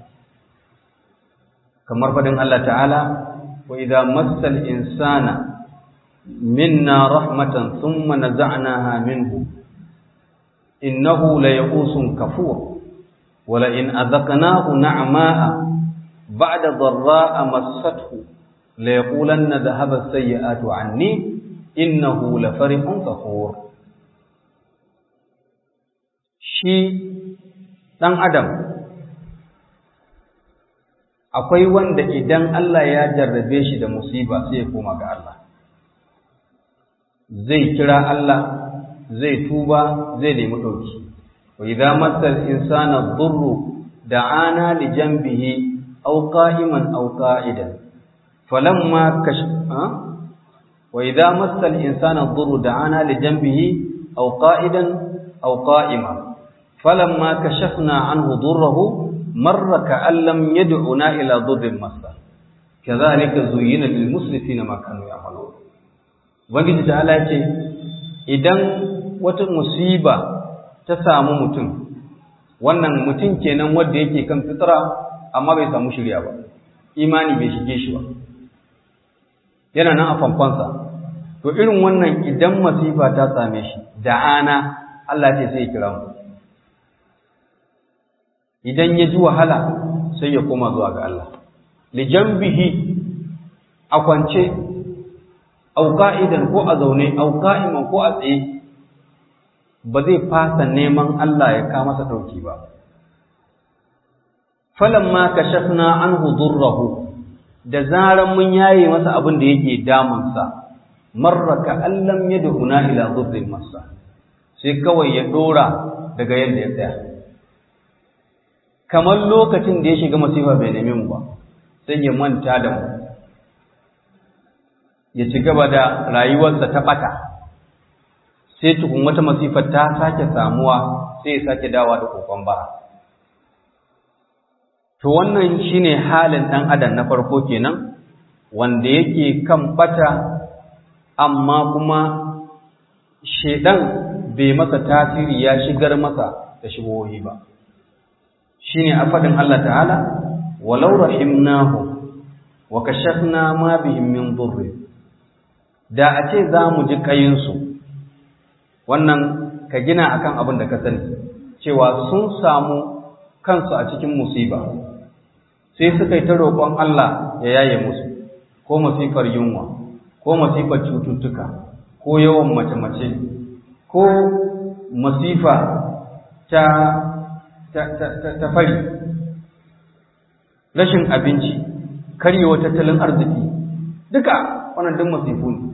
Kamar faɗin Allah ta'ala, wa idza massal insana minna rahmatan thumma naza'naha minhu innahu laya'usun kafur wa la in adhaqnahu na'ma'a ba'da dharra'a massathu layaqulanna dhahaba as-sayyi'atu 'anni innahu lafarihun fakhur. Shi dan adam akwai wanda idan Allah ya jarrabe shi da musiba sai ya koma ga Allah, zai kira Allah, zai tuba, zai nemi dauki. Wa idza massal insana dhurru da'ana li janbihi aw qa'iman aw qa'idan falamma wa idza massal insana dhurru da'ana li janbihi aw qa'idan aw qa'iman falamma kashafna anhu dhurrahu marra ka'an lam yad'una ila dhurrin massa kadhalika zuyyina lil musrifina ma kanu ya'malun. Ubangiji ta'ala ce idan wata musiba ta samu mutum, wannan mutum kenan wanda yake kan fitra amma bai samu shirya ba, imani bai shige shi ba, yana nan a fanfansa. To irin wannan idan masifa ta same shi da'ana, Allah ce sai ya kira mu. Idan ya ji wahala sai ya koma zuwa ga Allah, lijanbihi a kwance, au qa'idan ko a zaune, au qa'iman ko a tsaye, ba zai fasa neman Allah ya ka masa dauki ba. Falamma kashafna anhu durrahu, da zaran mun yaye masa abin da yake damunsa, marra ka allam yad'una ila dhurrin massa, sai kawai ya dora daga yadda ya tsaya. Kamar lokacin da ya shiga masifa bai neme mu ba, sai ya manta da mu, ya ci gaba da rayuwarsa ta ɓata, sai tukun wata masifar ta sake samuwa sai ya sake dawa da kokon bara. To wannan shine halin ɗan adam na farko kenan, wanda yake kan ɓata amma kuma shedan bai masa tasiri ya shigar masa da shigohi ba. shine a faɗin Allah ta'ala walau rahimnahu wa kashafna ma bihim min dhurr, da a ce za mu ji kayinsu. Wannan ka gina akan abin da ka sani cewa sun samu kansu a cikin musiba, sai suka yi ta roƙon Allah ya yaye musu, ko masifar yunwa, ko masifar cututtuka, ko yawan mace-mace, ko masifa ta fari, rashin abinci, karyewa tattalin arziki, duka wannan duk masifu ne.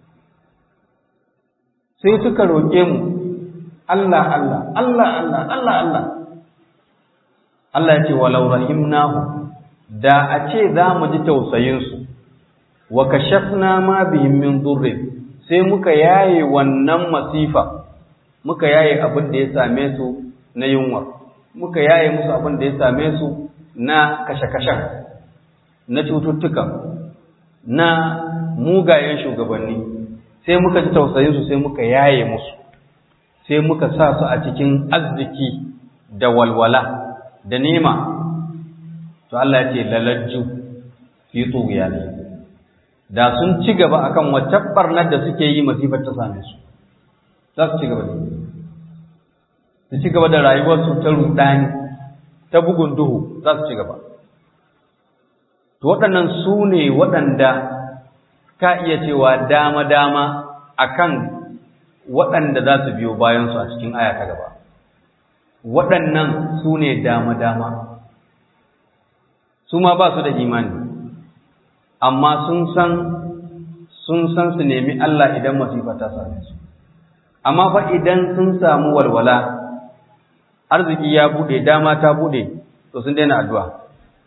Sai suka roƙe mu Allah Allah Allah Allah Allah Allah. Allah ya ce walau rahimnahu, da a ce za mu ji tausayinsu, wa kashafna ma bihim min dhurr, sai muka yaye wannan masifa, muka yaye abin da ya same su na yunwa, muka yaye musu abin da ya same su na kashe-kashen, na cututtuka, na mugayen shugabanni, sai muka ji tausayinsu sai muka yaye musu, sai muka sa su a cikin arziki da walwala da nema, to Allah ya ce lalajju fi tughyani, da sun ci gaba akan wacce barnar da suke yi masifar ta same su, za su ci gaba da su ci gaba da rayuwarsu ta rudani, ta bugun duhu, za su ci gaba. To waɗannan su ne waɗanda ka iya cewa dama-dama akan waɗanda za su biyo bayansu a cikin aya ta gaba. Waɗannan su ne dama-dama, su ma ba su da imani, amma sun san su nemi Allah idan masifa ta same su. Amma fa idan sun samu walwala, arziki ya buɗe, dama ta buɗe, to sun daina addu'a.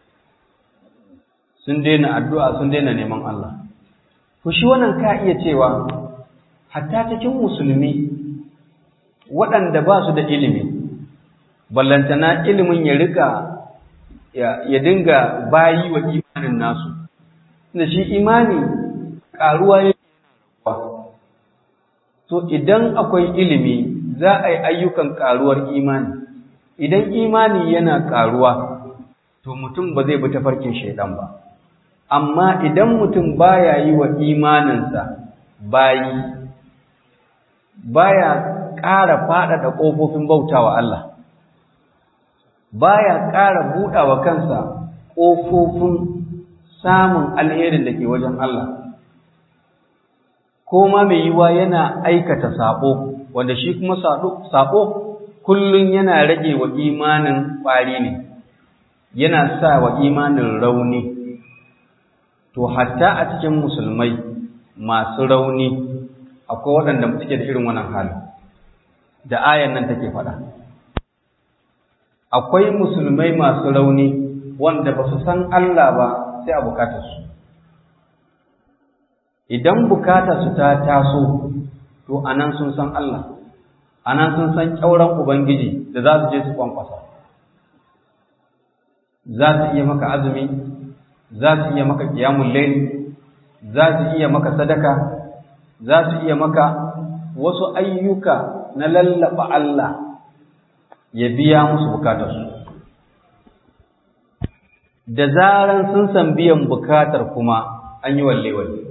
Sun daina addu'a, sun daina neman Allah. To shi wannan ka iya cewa, hatta cikin musulmi waɗanda ba su da ilimi, ballantana ilimin ya rika ya dinga bayi wa imanin nasu, da shi imani ƙaruwa yake rabuwa. To idan akwai ilimi za a yi ayyukan ƙaruwar imani, idan imani yana ƙaruwa to mutum ba zai bi tafarkin shaidan ba. Amma idan mutum baya yi wa imaninsa bayi, baya ƙara faɗaɗa ƙofofin bautawa Allah, baya ƙara buɗawa kansa ƙofofin samun alherin da ke wajen Allah, ko ma mai yiwa yana aikata saɓo, wanda shi kuma saɓo kullum yana rage wa imanin ƙwari ne, yana sa wa imanin rauni. To hatta a cikin musulmai masu rauni akwai waɗanda suke da irin wannan hali da ayan nan take faɗa. Akwai musulmai masu rauni wanda ba su san Allah ba sai a bukatarsu. Idan bukatarsu ta taso, to anan sun san Allah, anan sun san ƙyauren Ubangiji da za su je su kwankwasa. Za su iya maka azumi, za su iya maka qiyamul layl, za su iya maka sadaka, za su iya maka wasu ayyuka na lallaba Allah ya biya musu bukatarsu. Da zaran sun san biyan bukatar kuma an yi walle-walle.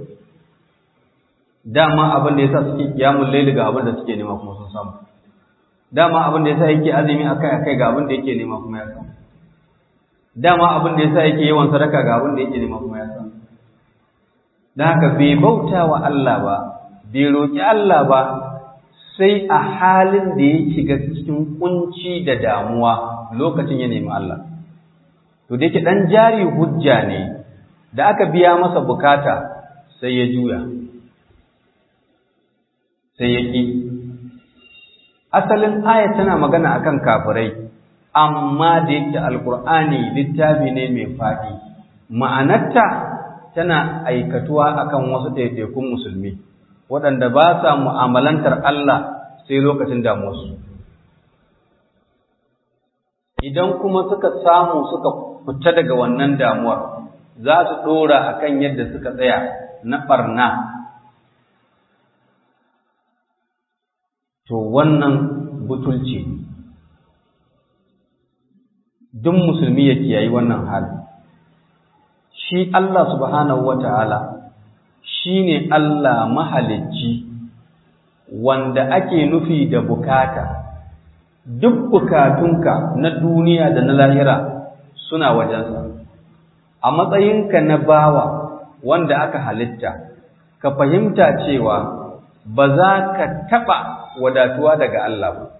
Dama abin da yasa suke qiyamul layl ga abin da suke nema kuma sun samu. Dama abin da yasa yake azumi akai-akai ga abin da yake nema kuma ya samu. Dama abin da yasa yake yawan sadaka ga abin da yake nema kuma ya samu. Dan haka bai bauta wa Allah ba, bai roki Allah ba, sai a halin da ya shiga cikin kunci da damuwa lokacin ya nemi Allah. To da yake dan jari hujja ne, da aka biya masa bukata sai ya juya, sai ya ƙi. Asalin aya tana magana akan kafirai, amma da yake alkur'ani littafi ne mai faɗi, ma'anarta tana aikatuwa akan wasu ɗaiɗaikun musulmi waɗanda ba sa mu'amalantar Allah sai lokacin damuwarsu. Idan kuma suka samu suka fita daga wannan damuwar, za su ɗora akan yadda suka tsaya na ɓarna. To wannan butulci. duk musulmi ya kiyayi wannan hali. Shi Allah subhanahu wata'ala shine Allah mahalicci wanda ake nufi da bukata. Duk bukatunka na duniya da na lahira suna wajensa. A matsayinka na bawa wanda aka halitta, ka fahimta cewa ba za ka taɓa wadatuwa daga Allah ba.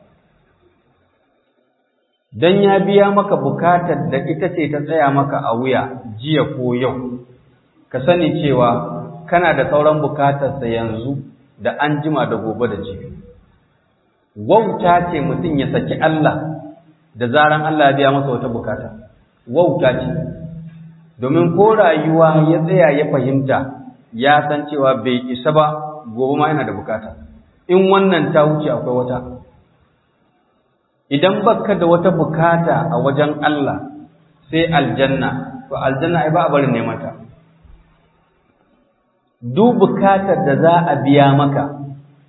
Dan ya biya maka bukatar da ita ce ta tsaya maka a wuya jiya ko yau, ka sani cewa kana da sauran bukatarsa yanzu da an jima da gobe da jibi. Wauta ce mutum ya saki Allah da zaran Allah ya biya masa wata bukata. Wauta ce, domin ko rayuwa ya tsaya ya fahimta ya san cewa bai isa ba, gobe ma yana da bukata. In wannan ta wuce akwai wata. Idan baka da wata bukata a wajen Allah sai aljanna, to aljanna ai ba a barin neman ta. Duk bukatar da za a biya maka,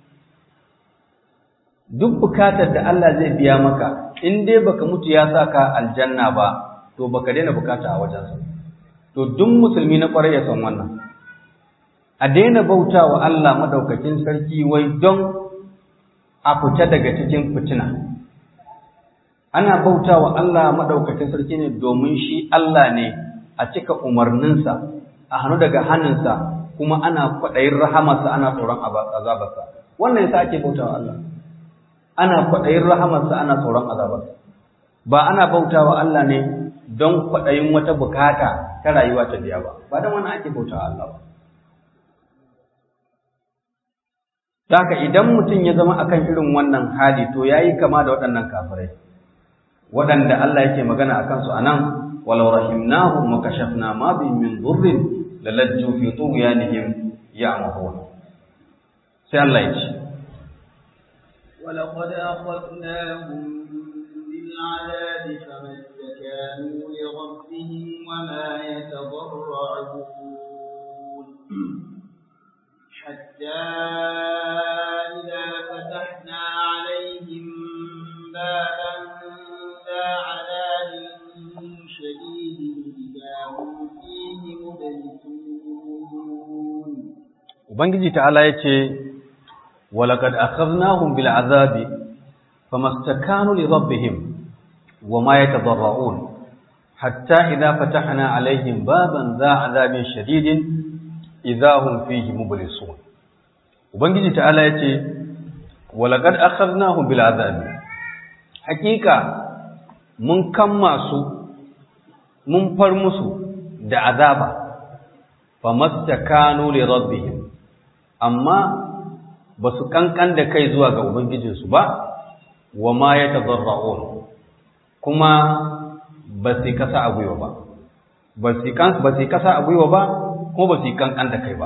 duk bukatar da Allah zai biya maka, in dai baka mutu ya saka aljanna ba, to baka daina bukata a wajensa. To duk musulmi na kwarai ya san wannan. A daina bautawa Allah madaukakin sarki wai don a fita daga cikin fitina. Ana bautawa Allah madaukakin sarki ne domin shi Allah ne, a cika umarninsa, a hannu daga hannunsa, kuma ana kwaɗayin rahamarsa, ana tsoron azabarsa. Wannan yasa ake bautawa Allah. Ana kwaɗayin rahamarsa, ana tsoron azabarsa. Ba ana bautawa Allah ne don kwaɗayin wata bukata ta rayuwa ta biya ba. Ba don wannan ake bautawa Allah ba. Haka idan mutum ya zama akan irin wannan hali, to yayi kama da waɗannan kafirai. Waɗanda Allah yake magana a kansu a nan, walau rahimnahum wa kashafna ma bihim min dhurrin lalajju fi tughyanihim ya'mahun. Sai Allah ya ce, ولقد أخذناهم بالعذاب فما استكانوا لربهم وما يتضرعون حتى إذا فتحنا عليهم بابا عذاب شديد إذا هم فيه مبلسون. Ubangiji ta'ala yace walaqad akhadnahum bil azabi famastakanu li rabbihim wama yatadarra'un hatta idha fatahna alaihim baban dha azabin shadidin idha hum fihi mublisun. Ubangiji ta'ala yace walaqad akhadnahum bil azabi, hakika mun kamma su, mun far musu da azaba, famastakanu li rabbihim, amma ba su kankan da kai zuwa ga ubangijinsu ba, wa ma yatadarra'un, kuma ba su kasa a gwiwa ba, ba su kasa a gwiwa ba, kuma ba su kankan da kai ba.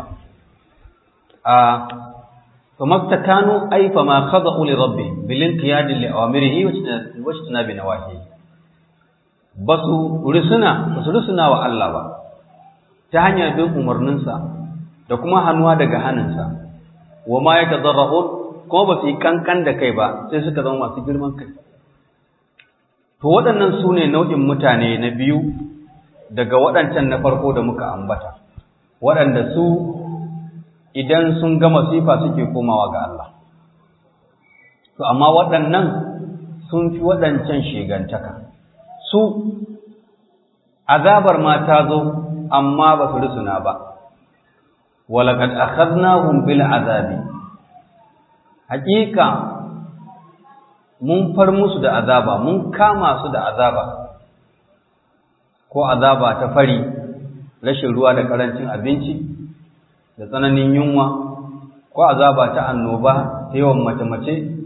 famastakanu ay fama khada'u li rabbihim bil inqiyad li awamirihi wa ijtinabi nawahihi. Basu rusuna wa Allah ba ta hanyar bin umarninsa da kuma hannuwa daga hannunsa, wa ma yatadarra'un, ko ba su kankan da kai ba, sai suka zama masu girman kai. To waɗannan su ne nau'in mutane na biyu daga waɗancan na farko da muka ambata, waɗanda su idan sun ga masifa suke komawa ga Allah. To amma waɗannan sun fi waɗancan shegantaka. Su azabar ma ta zo amma ba su rusuna ba. Walaqad akhadnahum bil azabi, haƙiƙa mun far musu da azaba, mun kama su da azaba, ko azaba ta fari, rashin ruwa da ƙarancin abinci da tsananin yunwa, ko azaba ta annoba ta yawan mace-mace.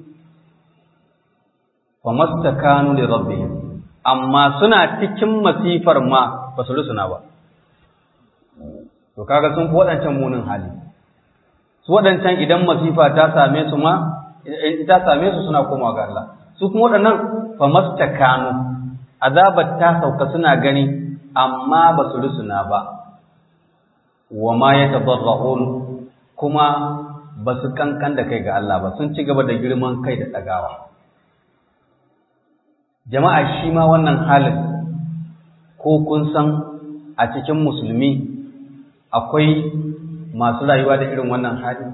Famastakanu li rabbihim, amma suna cikin masifar ma ba su rusuna ba. To kaga sun fi waɗancan munin hali. Su waɗancan idan masifa ta same su ma, ta same su suna komawa ga Allah. Su kuma waɗannan famastakanu, azabar ta sauka suna gani amma ba su rusuna ba. Wa ma yatadarra'un, kuma ba su kankan da kai ga Allah ba, sun ci gaba da girman kai da ɗagawa. Jama'a shi ma wannan halin ko kun san a cikin musulmi akwai masu rayuwa da irin wannan hali?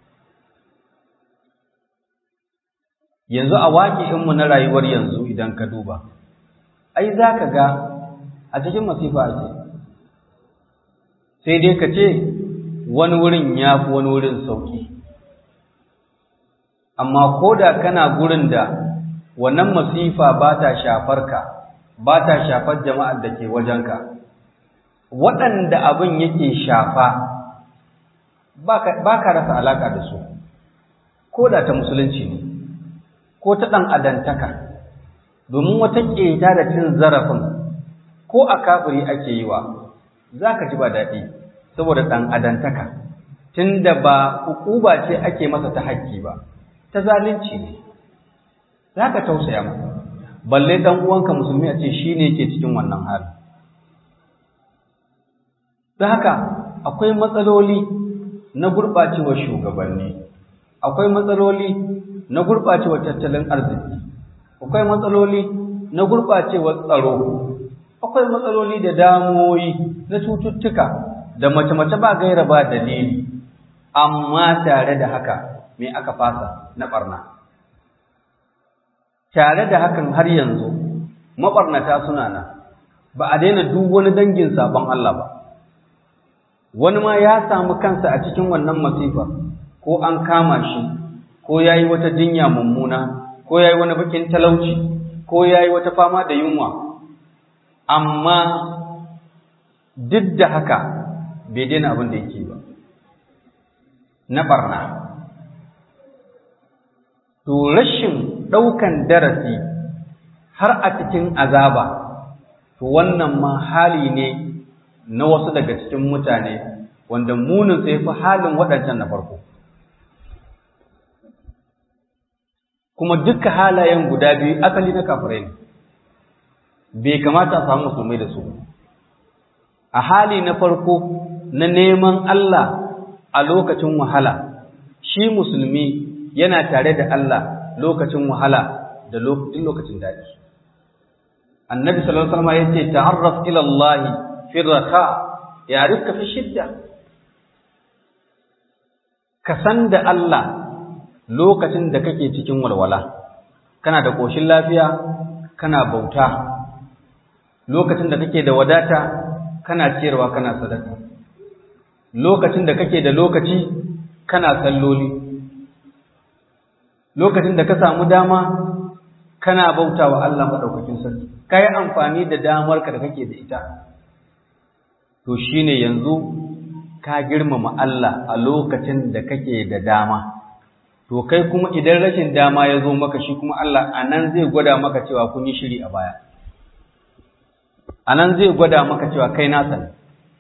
Yanzu a waƙi'inmu na rayuwar yanzu idan ka duba, ai za ka ga a cikin masifa ake, sai dai ka ce wani wurin ya fi wani wurin sauƙi. Amma ko da kana gurin da wannan masifa ba ta shafar ka, ba ta shafar jama'ar da ke wajenka, waɗanda abin yake shafa ba ka rasa alaƙa da su, ko da ta musulunci ne, ko ta ɗan adantaka, domin wata ƙeta da cin zarafin ko a kafiri ake yi wa, za ka ji ba daɗi saboda ɗan adantaka, tun da ba hukuba ce ake masa ta haƙƙi ba, ta zalunci ne, za ka tausaya masa, balle ɗan uwanka musulmi a ce shi ne ke cikin wannan hali. Don haka akwai matsaloli na gurɓacewar shugabanni, akwai matsaloli na gurɓacewar tattalin arziki, akwai matsaloli na gurɓacewar tsaro, akwai matsaloli da damuwoyi na cututtuka da mace-mace ba gaira ba dalili, amma tare da haka me aka fasa na ɓarna. Tare da hakan har yanzu maɓarnata suna nan, ba a daina duk wani dangin sabon Allah ba. Wani ma ya samu kansa a cikin wannan masifa, ko an kama shi, ko ya yi wata jinya mummuna, ko ya yi wani bakin talauci, ko ya yi wata fama da yunwa, amma duk da haka bai daina abin da yake ba na barna. To rashin ɗaukan darasi har a cikin azaba, to wannan ma hali ne na wasu daga cikin mutane wanda munin sai fi halin waɗancan na farko. Kuma duka halayen guda biyu asali na kafirai ne, bai kamata a samu musulmai da su. A hali na farko na neman Allah a lokacin wahala, shi musulmi yana tare da Allah lokacin wahala da lokacin daɗi. Annabi sallallahu alaihi wasallam yace ta'arraf ila Allah fi raha ya'rifka fi shidda. Ka san da Allah lokacin da kake cikin walwala, kana da koshin lafiya, kana bauta, lokacin da kake da wadata, kana ciyarwa, kana sadaka, lokacin da kake da lokaci, kana salloli, lokacin da ka samu dama, kana bautawa Allah madaukakin sarki, kai amfani da damar ka da kake da ita, to shine yanzu ka girmama Allah a lokacin da kake da dama. To kai kuma idan rashin dama ya zo maka, shi kuma Allah anan zai gwada maka cewa kun yi shiri a baya, anan zai gwada maka cewa kai nasa ne.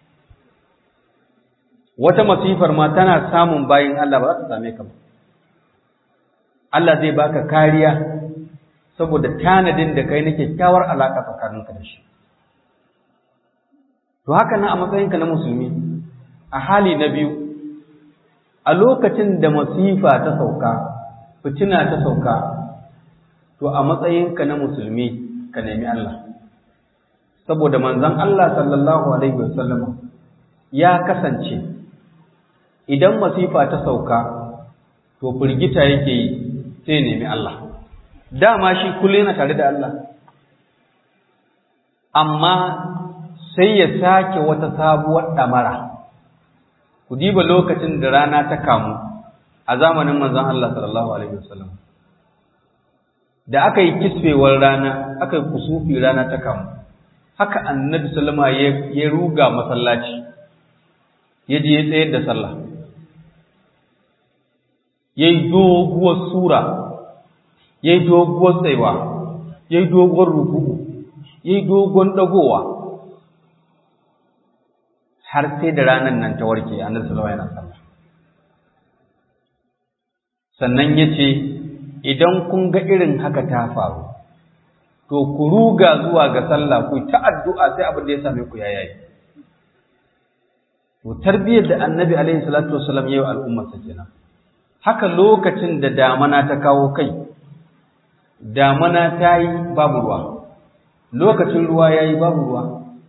Wata masifar ma tana samun bayin Allah ba za ta same ka ba. Allah zai baka kariya saboda tanadin da kai na kyakkyawar alaƙa tsakaninka da shi. To haka nan a matsayinka na musulmi, a hali na biyu, a lokacin da masifa ta sauka, fitina ta sauka, to a matsayinka na musulmi ka nemi Allah. Saboda manzon Allah sallallahu alaihi wasallam ya kasance idan masifa ta sauka, to firgita yake yi sai nemi Allah. Dama shi kullum yana tare da Allah, amma sai ya sake wata sabuwar ɗamara. Ku diba lokacin da rana ta kamu a zamanin manzon Allah sallallahu alaihi wasallam, da aka yi kisfewar rana, aka yi kusufi rana ta kamu, haka annabi sallama ya ruga masallaci, ya je ya tsayar da sallah, ya yi doguwar sura, ya yi doguwar tsaiwa, ya yi doguwar ruku'u, ya yi dogon dagowa, har sai da ranar nan ta warke annabi sallallahu alaihi wasallam. Sannan ya ce, idan kun ga irin haka ta faru, to ku ruga zuwa ga sallah, ku ta addu'a sai abin da ya same ku yayi. To tarbiyyar da annabi alaihi salatu wasallam yayi wa al'ummarsa kenan. Haka lokacin da damana ta kawo kai, damana ta yi babu ruwa, lokacin ruwa ya yi babu ruwa,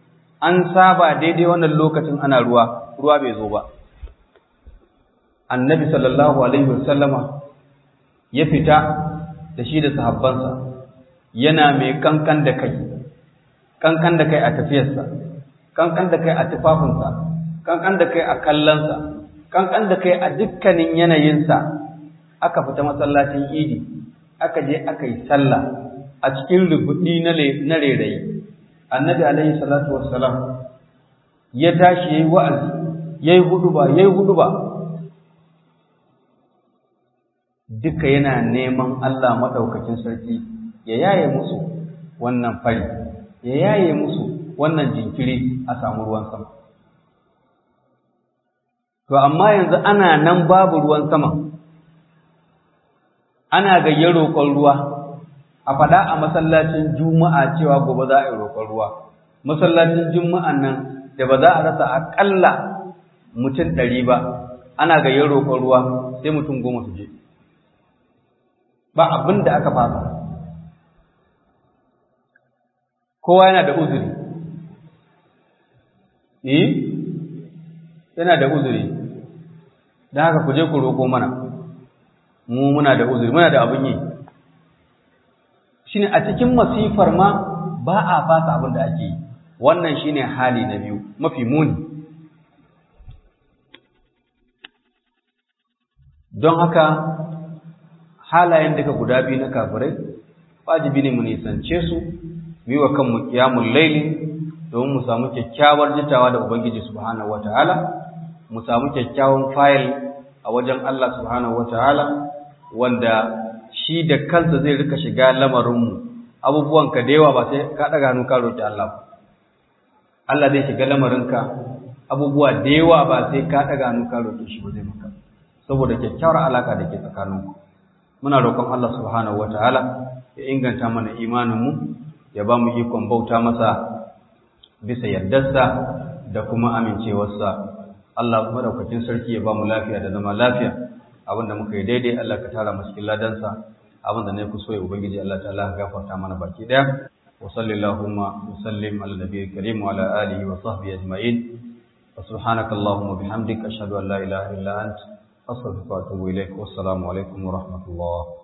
an saba daidai wannan lokacin ana ruwa bai zo ba. Annabi sallallahu alaihi wasallama ya fita da shi da sahabbansa yana mai kankan da kai a tafiyarsa, kankan da kai a tufafinsa, kankan da kai a kallonsa, kankan da kai a dukkanin yanayinsa. Aka fita masallacin idi, aka je aka yi sallah a cikin rubuɗi na rairayi. Annabi alaihi salatu wassalam ya tashi yayi wa'azi, yayi huduba. Duka yana neman Allah madaukakin sarki ya yaye musu wannan fari, ya yaye musu wannan jinkiri a samu ruwan sama. To amma yanzu ana nan babu ruwan sama, ana gayyar roƙon ruwa, a faɗa a masallacin juma'a cewa gobe za a yi roƙon ruwa. Masallacin juma'an nan da ba za a rasa aƙalla mutum 100 ba, ana gayyar roƙon ruwa sai mutum 10 su je. Ba abin da aka fasa. Kowa yana da uzuri. Yana da uzuri. Don haka ku je ku roƙo mana. Mu muna da uzuri, muna da abin yi. Shine a cikin masifar ma ba a fasa abin da ake yi. Wannan shine hali na biyu, mafi muni. Don haka halayen daga guda biyu na kafirai wajibi ne mu nisance su, mu yi wa kanmu qiyamul layli domin mu samu kyakkyawar jitawa da Ubangiji subhanahu wataala, mu samu kyakkyawan fayil a wajen Allah subhanahu wataala wanda shi da kansa zai rika shiga lamarinmu. Abubuwan ka da yawa ba sai ka daga hannu ka roki Allah ba. Allah zai shiga lamarinka, abubuwa da yawa ba sai ka daga hannu ka roki shi ba zai maka, saboda kyakkyawar alaka da ke tsakaninku. Muna roƙon Allah subhanahu wataala ya inganta mana imaninmu, ya ba mu ikon bauta masa bisa yardarsa da kuma amincewarsa. Allah madaukakin sarki ya ba mu lafiya da zama lafiya. Abinda muka yi daidai Allah ka tara mu cikin ladansa, abinda ne ku so ya ubangiji Allah ta'ala gafarta mana baki daya. Wa sallallahu wa sallim ala nabiyil karim wa ala alihi wa sahbihi ajma'in. Wa subhanakallahumma bihamdika ashhadu an la ilaha illa anta أصدق وأتوب إليك والسلام عليكم ورحمة الله.